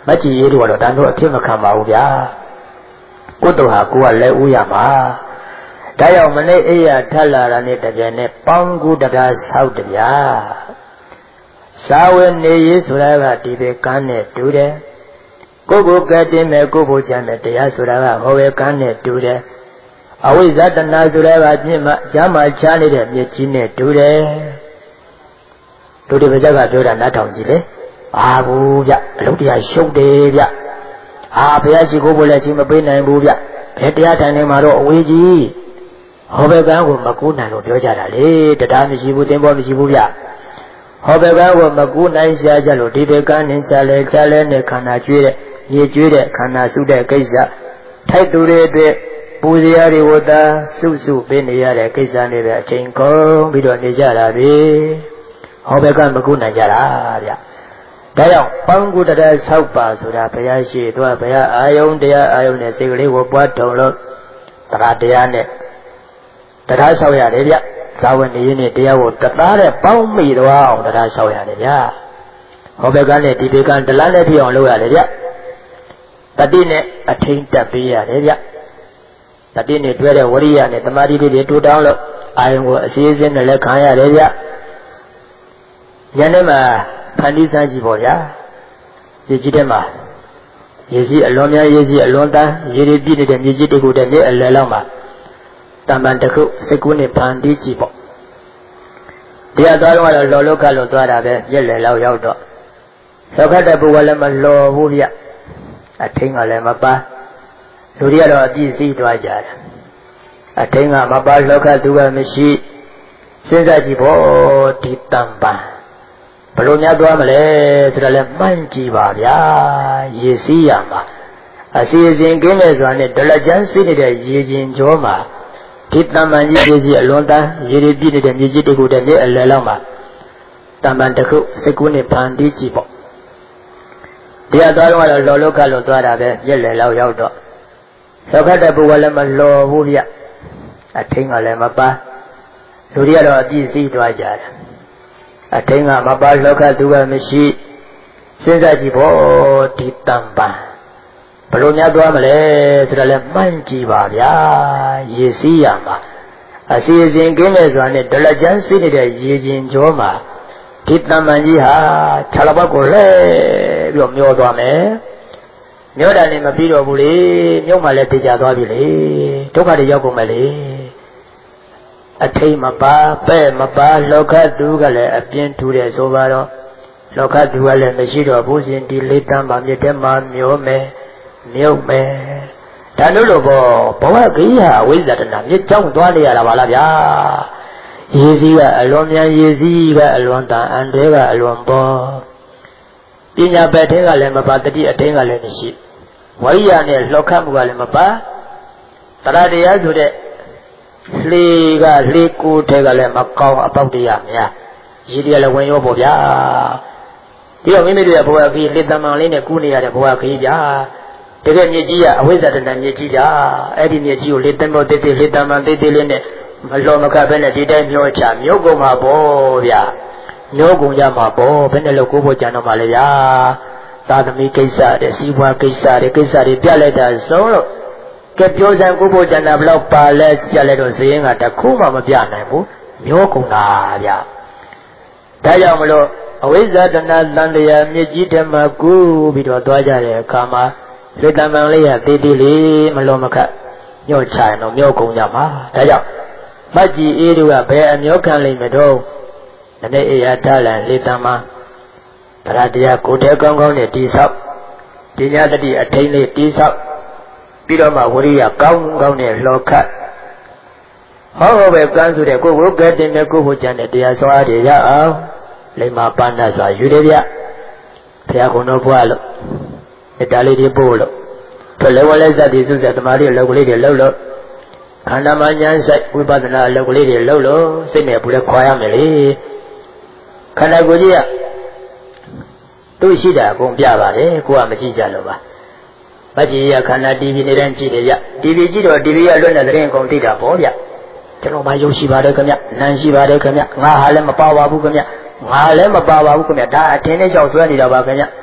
မကြည်ရေးတို့ကတော့ဒါမျိုးအဖြစ်မခံပါဘူးဗျာကိုယ်တော်ဟာကိုယ်ကလည်းဦးရမှာဒါကြောင့်မနေ့အိယာထက်လာတာနဲ့တပြိုင်နဲ့ပေါင်းကူတရားဆောက်တယ်ဗျာစာဝေနေရေးဆိုတာကဒီပဲကမ်းနဲ့တူတယ်ကိုယ်ကိုကဲတင်မဲ့ကိုယ်ကိုကြံတဲ့တရားဆိုတာကဟောပဲကမ်းနဲ့တူတယ်အဝိဇ္ဇတနာဆိုတာကပြင့်မှဂျမ်းမှချားနေတဲ့မြစ်ကြီးနဲ့တူတယ်တို့ဒီဘက်ကပြောတာနားထောင်ကြည့်လေအာဘူးဗျအလုပ်တရားရှုပ်တယ်ဗျအာဘုရားရှိခိုးဖို့လည်းချိန်မပေးနိုင်ဘူးဗျဘယ်တရားထိုင်နေမှာတော့အဝေးကြီးဟောဘက်ကကိုမကူးနိုင်လို့ပြောကြတာလေတရားမရှိဘူးသင်္ဘောမရှိဘူးဗျဟောဘက်ကကိုမကူးနိုင်ရှားကြလို့ဒီဘက်ကနဲ့ချလဲချလဲနဲ့ခန္ဓာကျွေးတဲ့မြေကျွေးတဲ့ခန္ဓာစုတဲ့ကိစ္စထိုက်သူတွေအတွက်ပူဇေယတွေဝတ္တစုစုပေးနေရတဲ့ကိစ္စတွေပဲအချိန်ကုန်ပြီးတော့နေကြတာပဲဟောဘက်ကမကူးနိုင်ကြတာဗျဒါကြောင့်ပေါင်းကူတရားဆောက်ပါဆိုတာဘုရားရှိသွားဘုရားအာယုန်တရားအာယုန်နဲ့စိတ်ကလေးကိုပွားထုံလို့တရားတရားနဲ့တရားဆောက်ရတယ်ဗျသာဝနေရင်းနဲ့တရားကိုတသားနဲ့ပေါင်းမိသွားအောင်တရားဆောက်ရတယ်ဗျဟောဘက်ကနဲ့ဒီဘက်ကတလားနဲ့ပြအောင်လုပ်ရတယ်ဗျတတိနဲ့အထိန်တက်ပေးရတယ်ဗျတတိနဲ့တွဲတဲ့ဝရိယနဲ့တမာတိတွေတိုးတောင်းလို့အာယုန်ကိုအစည်းအစင်းနဲ့လည်းခံရတယ်ဗျညနေမှာဖန်တီးစမ်းကြည့်ပေါ့ဗျာရေကြီးတဲ့မှာရေစီးအလွန်များရေစီးအလွန်တန်းရေတွေပြည့်နေတဲ့မြေကြီးတွေကိုတည်းအလယ်လောက်မှာတမ္ပန်တစ်ခုစိတ်ကူးနဲ့ဖန်တီးကြည့်ပေါ့တရားသွားတော့လောလောကလို့သွားတာပဲပြည့်လည်လောက်ရောက်တော့လောကတဲ့ပုဂ္ဂိုလ်လည်းမလောဘူးဗျအထင်းကလည်းမပါလူတွေကတော့အပြည့်စည်းသွားကြတယ်အထင်းကမပါလောကသူကမရှိစဉ်းစားကြည့်ဖို့ဒီတမ္ပန်ဘလို့များသွားမလဲဆိုတော့လည်းမှန်းကြည့်ပါဗျာရေစီးရမှာအစီအစဉ်ကင်းမဲ့စွာနဲ့ဒလကြမ်းစီးနေတဲ့ရေချင်းကြောမှာဒီတမ္ပန်ကြီးရေစီးအလွန်တန်းရေတွေပြည့်နေတဲ့မြေကြီးတွေကိုတည်းအလယ်လောက်မှာတမ္ပန်တစ်ခုစိတ်ကူးနဲ့ဖန်တီးကြည့်ပေါ့တရားသွားတော့လောလောကလို့သွားတာပဲပြည့်လည်လောက်ရောက်တော့လောကတဲ့ပုဂ္ဂိုလ်လည်းမလောဘူးဗျအထင်းကလည်းမပါလူတွေကတော့အပြည့်စည်းသွားကြတယ်အထင်းကမပါလောကသူကမရှိစဉ်းစားကြည့်ဖို့ဒီတမ္ပန်ဘလို့များသွားမလဲဆိုတော့လည်းမှန်းကြည့်ပါဗျာရေစီးရမှာအစီအစဉ်ကင်းမဲ့စွာနဲ့ဒလကြမ်းစီးနေတဲ့ရေချင်းကြောမှာဒီတမ္ပန်ကြီးဟာခြေလပတ်ကိုလဲပြီးတော့မျောသွားမယ်မျောတာနဲ့မပြီးတော့ဘူးလေမြုပ်မှလည်းတေချာသွားပြီလေဒုက္ခတွေရောက်ကုန်မယ်လေအထိတ်မပါပဲ့မပါလောကသူကလည်းအပြင်းထူတယ်ဆိုပါတော့လောကသူကလည်းမရှိတော့ဘူးရှင်ဒီလေးတန်းပါမြစ်ထဲမှာမျောမယ်မြုပ်မယ်ဒါလို့လို့ပေါ့ဘဝကိယအဝိဇ္ဇတနာမြစ်ကြောင်းသွားနေရတာပါလားဗျာရေစီးကအလွန်မြန်ရေစီးကအလွန်တန်အန်တွေကအလွန်ပေါ်ပညာပဲ့ထဲကလည်းမပါတတိအထင်းကလည်းမရှိဝိရိယနဲ့လှောက်ခတ်မှုကလည်းမပါတရားတရားဆိုတဲ့လေကလေကိုထဲကလည်းမကောင်းအပေါက်တရားများရည်ရလည်းဝင်ရောပေါ့ဗျာပြီးတော့မိမိတို့ရဲ့ဘဝကြီးလေတမန်လေးနဲ့ကူးနေရတဲ့ဘဝကြီးဗျာတကယ်မြေကြီးကအဝိဇ္ဇတဏမြေကြီးတာအဲ့ဒီမြေကြီးကိုလေတမောတိတိလေတမန်တိတိလေးနဲ့မလောမကပဲနဲ့ဒီတိုင်းမျောချမျိုးကုန်မှာပေါ့ဗျာမျိုးကုန်ကြမှာပေါ့ဘယ်နဲ့လို့ကိုဖို့ကြံတော့မှလဲဗျာသာသမီကိစ္စတဲ့စီးပွားကိစ္စတွေကိစ္စတွေပြလိုက်တာဆုံးလို့ကဲပြောစံကိုဖို့ကြံတာဘလောက်ပါလဲပြလိုက်တော့ဇယင်းကတခုမှမပြနိုင်ဘူးမျိုးကုန်တာဗျာဒါကြောင့်မလို့အဝိဇ္ဇတဏတန်တရားမြေကြီးထဲမှာကူးပြီးတော့သွားကြတဲ့အခါမှာလေတမန်လေးရသေးသေးလေးမလုံးမခတ်ညှော့ချရင်တော့မျောကုန်ကြမှာဒါကြောင့်မတ်ကြီးအေးတို့ကဘယ်အမျောခံလိမ့်မတော့ဒီနေ့အေးရထားလန်လေတမန်တရားတရားကိုယ်တည်းကောင်းကောင်းနဲ့တိဆောက်ပညာတတိအထိန်လေးတိဆောက်ပြီးတော့မှဝရိယကောင်းကောင်းနဲ့လှော်ခတ်ဟောဟောပဲကန်းဆိုတဲ့ကိုယ်ကိုကဲတင်တဲ့ကိုယ်ကိုကြံတဲ့တရားစွာတွေရအောင်လိမ္မာပန်းတတ်စွာယူရပြဘုရားကုံတော်ဘုရားလို့အတားလေးတွေပို့လို့ထွက်လဲဝလဲစသည်စုဆက်သမားတွေလောက်ကလေးတွေလှုပ်လို့ခန္ဓာမှာဉာဏ်ဆိုင်ဝိပဿနာလောက်ကလေးတွေလှုပ်လို့စိတ်နဲ့ဘူးလဲခွာရမယ်လေခန္ဓာကိုယ်ကြီးကသူ့ရှိတာအကုန်ပြပါတယ်ကိုကမကြည့်ကြလို့ပါမကြည့်ရခန္ဓာတီဗီနေတိုင်းကြည့်တယ်ဗျတီဗီကြည့်တော့တီဗီကလွတ်တဲ့သတင်းအကုန်သိတာပေါ့ဗျကျွန်တော်မှယုံရှိပါတယ်ခင်ဗျနာမ်ရှိပါတယ်ခင်ဗျငါဟာလည်းမပါပါဘူးခင်ဗျငါလည်းမပါပါဘူးခင်ဗျဒါအထင်နဲ့ကြောက်ဆွဲနေတာပါခင်ဗျ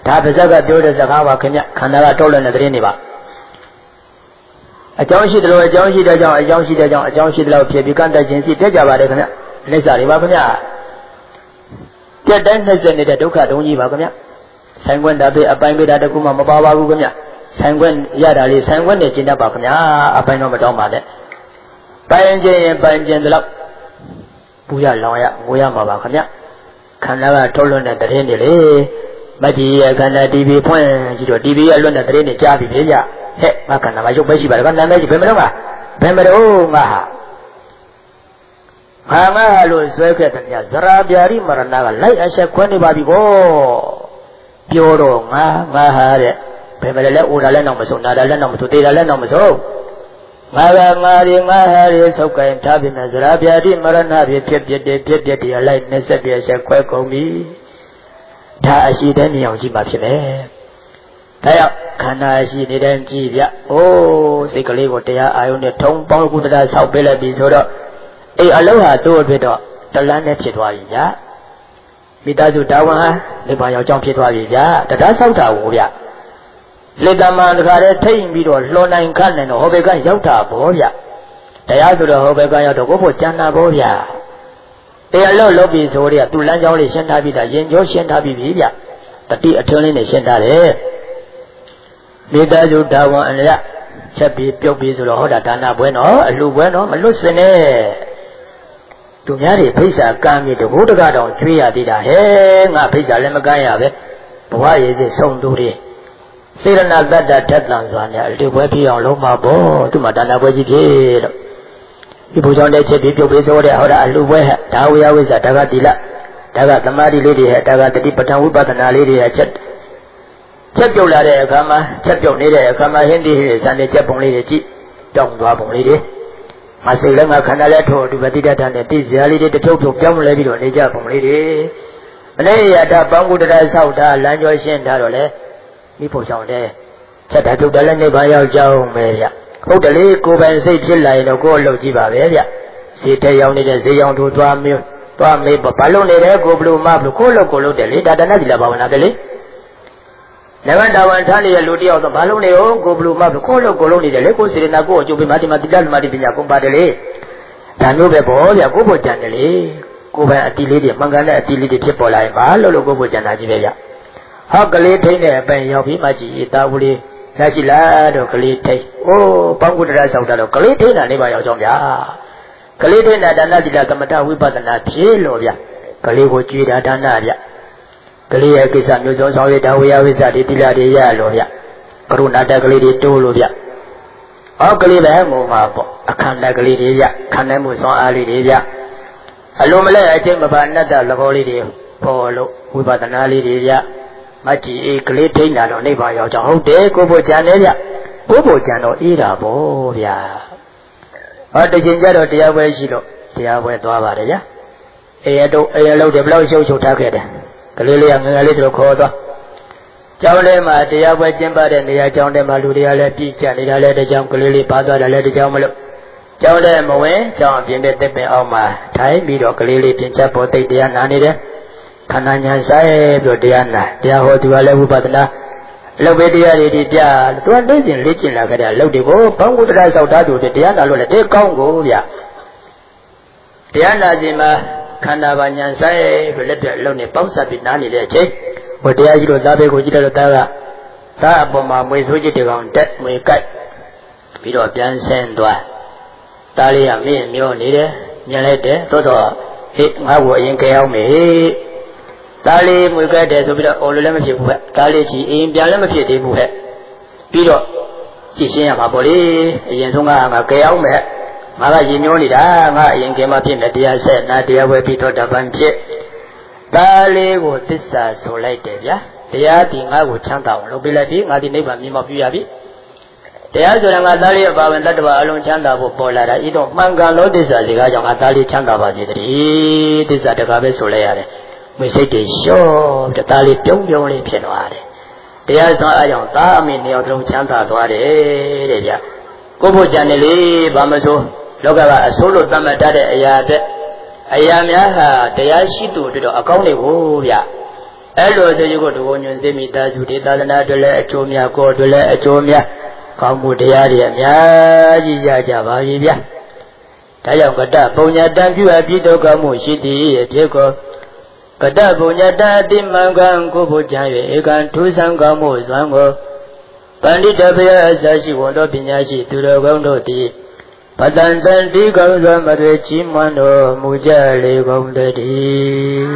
ဒါပါဇက်ကပြောတဲ့စကားပါခင်ဗျခန္ဓာကထုတ်လွှင့်တဲ့သတင်းတွေပါအကြောင်းရှိတယ်လို့အကြောင်းရှိတဲ့ကြောင့်အကြောင်းရှိတဲ့ကြောင့်အကြောင်းရှိတယ်လို့ဖြစ်ပြီးကန့်တက်ခြင်းစီတက်ကြပါတယ်ခင်ဗျအိဋ္ဌာတွေပါခင်ဗျပြတ်တိုင်းနှက်စက်နေတဲ့ဒုက္ခတုံးကြီးပါခင်ဗျဆိုင်ခွင့်တာပေးအပိုင်းပေးတာတကူမှမပါပါဘူးခင်ဗျဆိုင်ခွင့်ရတာလေးဆိုင်ခွင့်နဲ့ကျင့်တတ်ပါခင်ဗျအပိုင်းတော့မတောင်းပါနဲ့ပိုင်ခြင်းရင်ပိုင်ခြင်းတလို့ပူရလောင်ရငိုရမှာပါခင်ဗျခန္ဓာကထုတ်လွှင့်တဲ့သတင်းတွေလေမကြီးရခန္ဓာ တီဗီ ဖွင့်ကြည့်တော့ တီဗီ ရလွှင့်တဲ့သတင်းတွေကြားပြီလေကြဟဲ့ငါခန္ဓာမှာရုပ်ပဲရှိပါတယ်ကနာမည်ကြီးဘယ်မလို့ကဘယ်မလို့ငါဟာငါငါဟာလို့ဆွဲခဲ့တဲ့ညဇရာပြာရိမရဏကလိုက်အဆက်ခွဲနေပါပြီဗောပြောတော့ငါငါဟာတဲ့ဘယ်မလဲလဲအိုတာလည်းတော့မဆုံးနာတာလည်းတော့မဆုံးသေးတာလည်းတော့မဆုံးငါကငါရီငါဟာရီဆုပ်ကိုင်ထားပြီမဲ့ဇရာပြာရိမရဏဖြစ်ဖြစ်ပြတဲ့ပြပြတရားလိုက်နဲ့ဆက်ပြဆက်ခွဲကုန်ပြီဒါအရှိတဲ့နေအောင်ကြည့်မှဖြစ်မယ်ဒါရောက်ခန္ဓာရှိနေတဲ့ကြည့်ဗျအိုးစိတ်ကလေးကိုတရားအာယုန်နဲ့ထုံပေါင်းကုသတာဆောက်ပေးလိုက်ပြီဆိုတော့အေးအလုံးဟာတို့အတွက်တော့တလန်းနဲ့ဖြစ်သွားပြီဗျမိသားစုတာဝန်ဟာနိဗ္ဗာန်ရောက်ကြောင်းဖြစ်သွားပြီဗျတရားဆောက်တာကိုဗျလေတမန်တခါတည်းထိတ်ပြီးတော့လှော်နိုင်ခတ်နိုင်တော့ဟောဘက်ကရောက်တာဘောဗျတရားဆိုတော့ဟောဘက်ကရောက်တော့ကိုဖို့ကျန်တာဘောဗျတရားလို့လုပ်ပြီးဆိုတော့သူလမ်းကြောင်းလေးရှင်းထားပြီးတာရင်ကျော်ရှင်းထားပြီးပြီဗျတတိအထွန်းလေးနဲ့ရှင်းထားတယ်မိသားစုတာဝန်အလျက်ချက်ပြီးပြုတ်ပြီးဆိုတော့ဟောတာဒါနပွဲနော်အလှပွဲနော်မလွတ်စင်နဲ့သူများတွေဖိစ္ဆာကမ်းပြီးတကူတကတော့ကျွေးရသေးတာဟဲ့ငါဖိစ္ဆာလည်းမကမ်းရပဲဘဝရည်စစ်ဆုံးသူတွေစေရနာတတ္တထက်တန်စွာနဲ့အလှပွဲပြအောင်လုံးမှာပေါ့သူမှဒါနပွဲကြီးဖြစ်တော့ဒီဘုရားတဲ့ချက်ပြီးပြုတ်ပြီးဆိုတဲ့ဟောတာအလှပွဲဟဲ့ဒါဝေယဝိဇ္ဇာဒါကတိလဒါကသမာဓိလေးတွေဟဲ့ဒါကတတိပဋ္ဌာန်ဝိပဿနာလေးတွေဟဲ့ချက်ချက်ပြုတ်လာတဲ့အခါမှာချက်ပြုတ်နေတဲ့အခါမှာဟင်းဒီဟင်းဆန်တဲ့ချက်ပုံလေးတွေကြည့်တောင်းသွားပုံလေးတွေမစိတ်လည်းငါခန္ဓာလည်းထို့ဒီပတိတ္တနဲ့တိစရာလေးတွေတထုပ်ထုပ်ပြောင်းလဲပြီးတော့နေကြပုံလေးတွေမနေ့ရတာပေါင်းကုတ္တရာဆောက်တာလမ်းကျော်ရှင်းထားတော့လေမိဖို့ဆောင်တဲ့ချက်တာပြုတ်တယ်လည်းနေပါရောက်ကြောင်းပဲဗျဟုတ်တယ်လေကိုယ်ပိုင်စိတ်ဖြစ်လာရင်တော့ကိုယ်အလုပ်ကြည့်ပါပဲဗျဈေးထဲရောက်နေတဲ့ဈေးရောင်တို့သွားမျိုးသွားမေးဘာလို့နေတယ်ကိုဘလို့မဘလို့ကိုယ်လုပ်ကိုလုပ်တယ်လေဒါတဏှတိလာဘာဝနာတယ်လေနဂတာဝန်ထားနေတဲ့လူတယောက်တော့ဘာလို့နေရောကိုဘလို့မဘလို့ကိုယ်လုပ်ကိုလုပ်နေတယ်လေကိုယ်စေရနာကိုယ်အကျိုးပေးမှဒီမှာတိတ္တမတိပညာကုန်ပါတယ်လေဒါမျိုးပဲပေါ့ဗျကိုယ်ဖို့ကြံတယ်လေကိုယ်ပိုင်အတီလေးတွေမှန်ကန်တဲ့အတီလေးတွေဖြစ်ပေါ်လာရင်ဘာလို့လို့ကိုယ်ဖို့ကြံတာကြီးပဲဗျဟောကလေးထိန်းတဲ့အပိုင်ရောက်ပြီးမှကြည်တာဘူးလေးရရှိလားတော့ကလေးထိန်းအိုးပေါင်းကုတ္တရာဆောက်တာတော့ကလေးထိန်းတာနေပါရောက်ကြောင်းဗျာကလေးထိန်းတာဒါနတိလကမ္မတဝိပဿနာဖြေလို့ဗျကလေးကိုကြွေးတာဒါနဗျကလေးရဲ့ကိစ္စမျိုးစုံဆောင်ရတာဝေယဝိဇ္ဇာတိတိလာတွေရလို့ဗျကရုဏာတကလေးတွေတိုးလို့ဗျအော်ကလေးပဲငုံမှာပေါ့အခန္ဓာကလေးတွေရခန္ဓာမှုဆောင်အားလေးတွေဗျအလိုမလဲအကျင့်မပါအနတ္တသဘောလေးတွေပေါ်လို့ဝိပဿနာလေးတွေဗျမကြည့်အေးကလေးထိန်းတာတော့နိဗ္ဗာန်ရောက်ကြဟုတ်တယ်ကိုဖို့ကြံနေဗျကိုဖို့ကြံတော့အေးတာပေါ့ဗျာဟောတချိန်ကျတော့တရားပွဲရှိလို့တရားပွဲသွားပါတယ်ဗျာအေးရတော့အေးရလို့တယ်ဘယ်လောက်ရှုပ်ရှုပ်ထားခဲ့တယ်ကလေးလေးကငငယ်လေးတို့ခေါ်သွားကျောင်းထဲမှာတရားပွဲကျင်းပတဲ့နေရာကျောင်းထဲမှာလူတွေကလည်းပြည်ကျနေတာလည်းတကြောင်ကလေးလေးပါသွားတယ်လည်းတကြောင်မလို့ကျောင်းထဲမဝင်ကျောင်းအပြင်တဲ့တစ်ပင်အောက်မှာထိုင်ပြီးတော့ကလေးလေးပြင်ချက်ပေါ်သိတရားနာနေတယ်ခန္ဓာညာဆိုင်ပြီးတရားနာတရားဟောသူကလည်းဝိပဿနာလောက်ပဲတရားတွေဒီပြသူကသိစဉ်လေ့ကျင့်လာကြတဲ့လောက်တွေကိုဘောင်းကုတ္တရာဆောက်ထားသူတွေတရားနာလို့လည်းတေးကောင်းကိုဗျတရားနာခြင်းမှာခန္ဓာပါညာဆိုင်ပြီးလက်ပြလုံးနဲ့ပေါင်းစပ်ပြီးနားနေတဲ့အချိန်ဟိုတရားကြီးတို့သားပဲကိုကြည့်တဲ့သားကသားအပေါ်မှာမွေဆိုးจิตတကောင်တက်မွေကြိုက်ပြီးတော့ပြန်ဆင်းသွားသားလေးကမင်းမျောနေတယ်ညံလိုက်တယ်သို့တော့ဟေ့ငါ့ကိုအရင်ကြဲအောင်မေသားလေးမွေကြိုက်တယ်ဆိုပြီးတော့အော်လို့လည်းမဖြစ်ဘူးဟဲ့သားလေးကြီးအရင်ပြန်လည်းမဖြစ်သေးဘူးဟဲ့ပြီးတော့ကြည့်ရှင်းရမှာပေါ့လေအရင်ဆုံးကငါကြဲအောင်မယ်ငါကရင်ညိုးနေတာငါအရင်ကမှဖြစ်နေတရားဆက်နာတရားဝဲပြီးတော့တပံဖြစ်သားလေးကိုသစ္စာဆိုလိုက်တယ်ဗျာတရားဒီငါ့ကိုချမ်းသာအောင်လုပ်ပေးလိုက်ပြီငါဒီနိဗ္ဗာန်မြင်မောက်ပြုရပြီတရားဆိုတာငါသားလေးအပါဝင်တတ္တဝါအလုံးချမ်းသာဖို့ပေါ်လာတာဤတော့မှန်ကန်လို့သစ္စာစကားကြောင့်ငါသားလေးချမ်းသာပါစေတည်းသစ္စာတကားပဲဆိုလိုက်ရတယ်မိစိတ်တွေလျှော့တသားလေးပြုံးပြုံးလေးဖြစ်သွားတယ်တရားဆောင်အားကြောင့်သားအမေနှစ်ယောက်လုံးချမ်းသာသွားတယ်တဲ့ဗျာကိုဖို့ကြံတယ်လေဘာမဆိုလောကကအဆိုးလို့သတ်မှတ်တဲ့အရာအတွက်အရာများဟာတရားရှိသူတို့တော့အကောင်းတွေကိုဗျအဲ့လိုတည်းကိုတကုံညွန်စေမိသားစုဒေသနာတွေလည်းအကျိုးများကိုယ်တွေလည်းအကျိုးများကောင်းမှုတရားတွေအများကြီးရကြပါပြီဗျာဒါကြောင့်ကတ္တပုံညာတံပြုအပ်ပြီးဒုက္ခမှုရှိသည်အဖြစ်ကိုကတ္တပုံညာတံအတိမံကံကိုဖို့ကြံ၍ဧကံထူးဆန်းကောင်းမှုစွမ်းကိုပန္တိတပယအစရှိဝန်တော်ပညာရှိသူတော်ကောင်းတို့သည်ပတန်တန်ဒီကောင်းစွာမတွေချီးမွမ်းတော်မူကြလေကုန်တည်း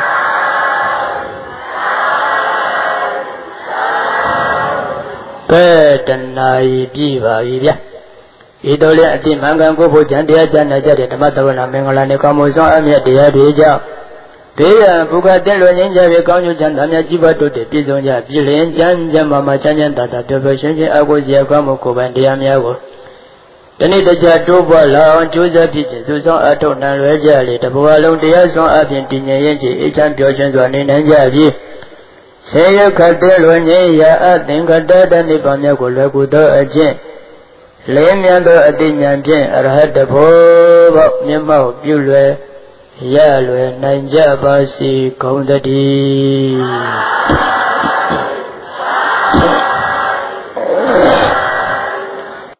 ကဲတဏှာဤပြည့်ပါပြီဗျာဤတော်လည်းအတိမံကံကိုဖို့ကြံတရားကျမ်းနာကြတဲ့ဓမ္မတဝနာမင်္ဂလာနဲ့ကောင်းမှုဆောင်အမြတ်တရားတွေကြောင့်ဘေးရန်ဘုရားတဲ့လွန်ငင်းကြတဲ့ကောင်းကျိုးချမ်းသာများကြီးပွားတိုးတက်ပြည့်စုံကြပြည်လင်ကျမ်းကျမ်းမာမာချမ်းချမ်းသာသာပျော်ပျော်ရွှင်ရွှင်အကိုကြီးကောင်းမှုကိုယ်ပိုင်တရားများကိုဒီနေ့တခြားတိုးပွားလာအောင်ကြိုးစားဖြစ်ခြင်းစုဆောင်အထောက်နှံလွယ်ကြလေတဘဝလုံးတရားဆောင်အပြင်တည်ငြိမ်ရင်ချေအေးချမ်းပျော်ရွှင်စွာနေနိုင်ကြပြီဆေယခတ်တဲ့လွန်ငင်းရာအသင်္ကတတနိဗ္ဗာန်မြတ်ကိုလွယ်ကူသောအကျင့်လေးမြတ်သောအတိညာဖြင့်အရဟတဘောပေါမျက်မှောက်ပြုလွယ်ရလွယ်နိုင်ကြပါစေကုန်သတည်း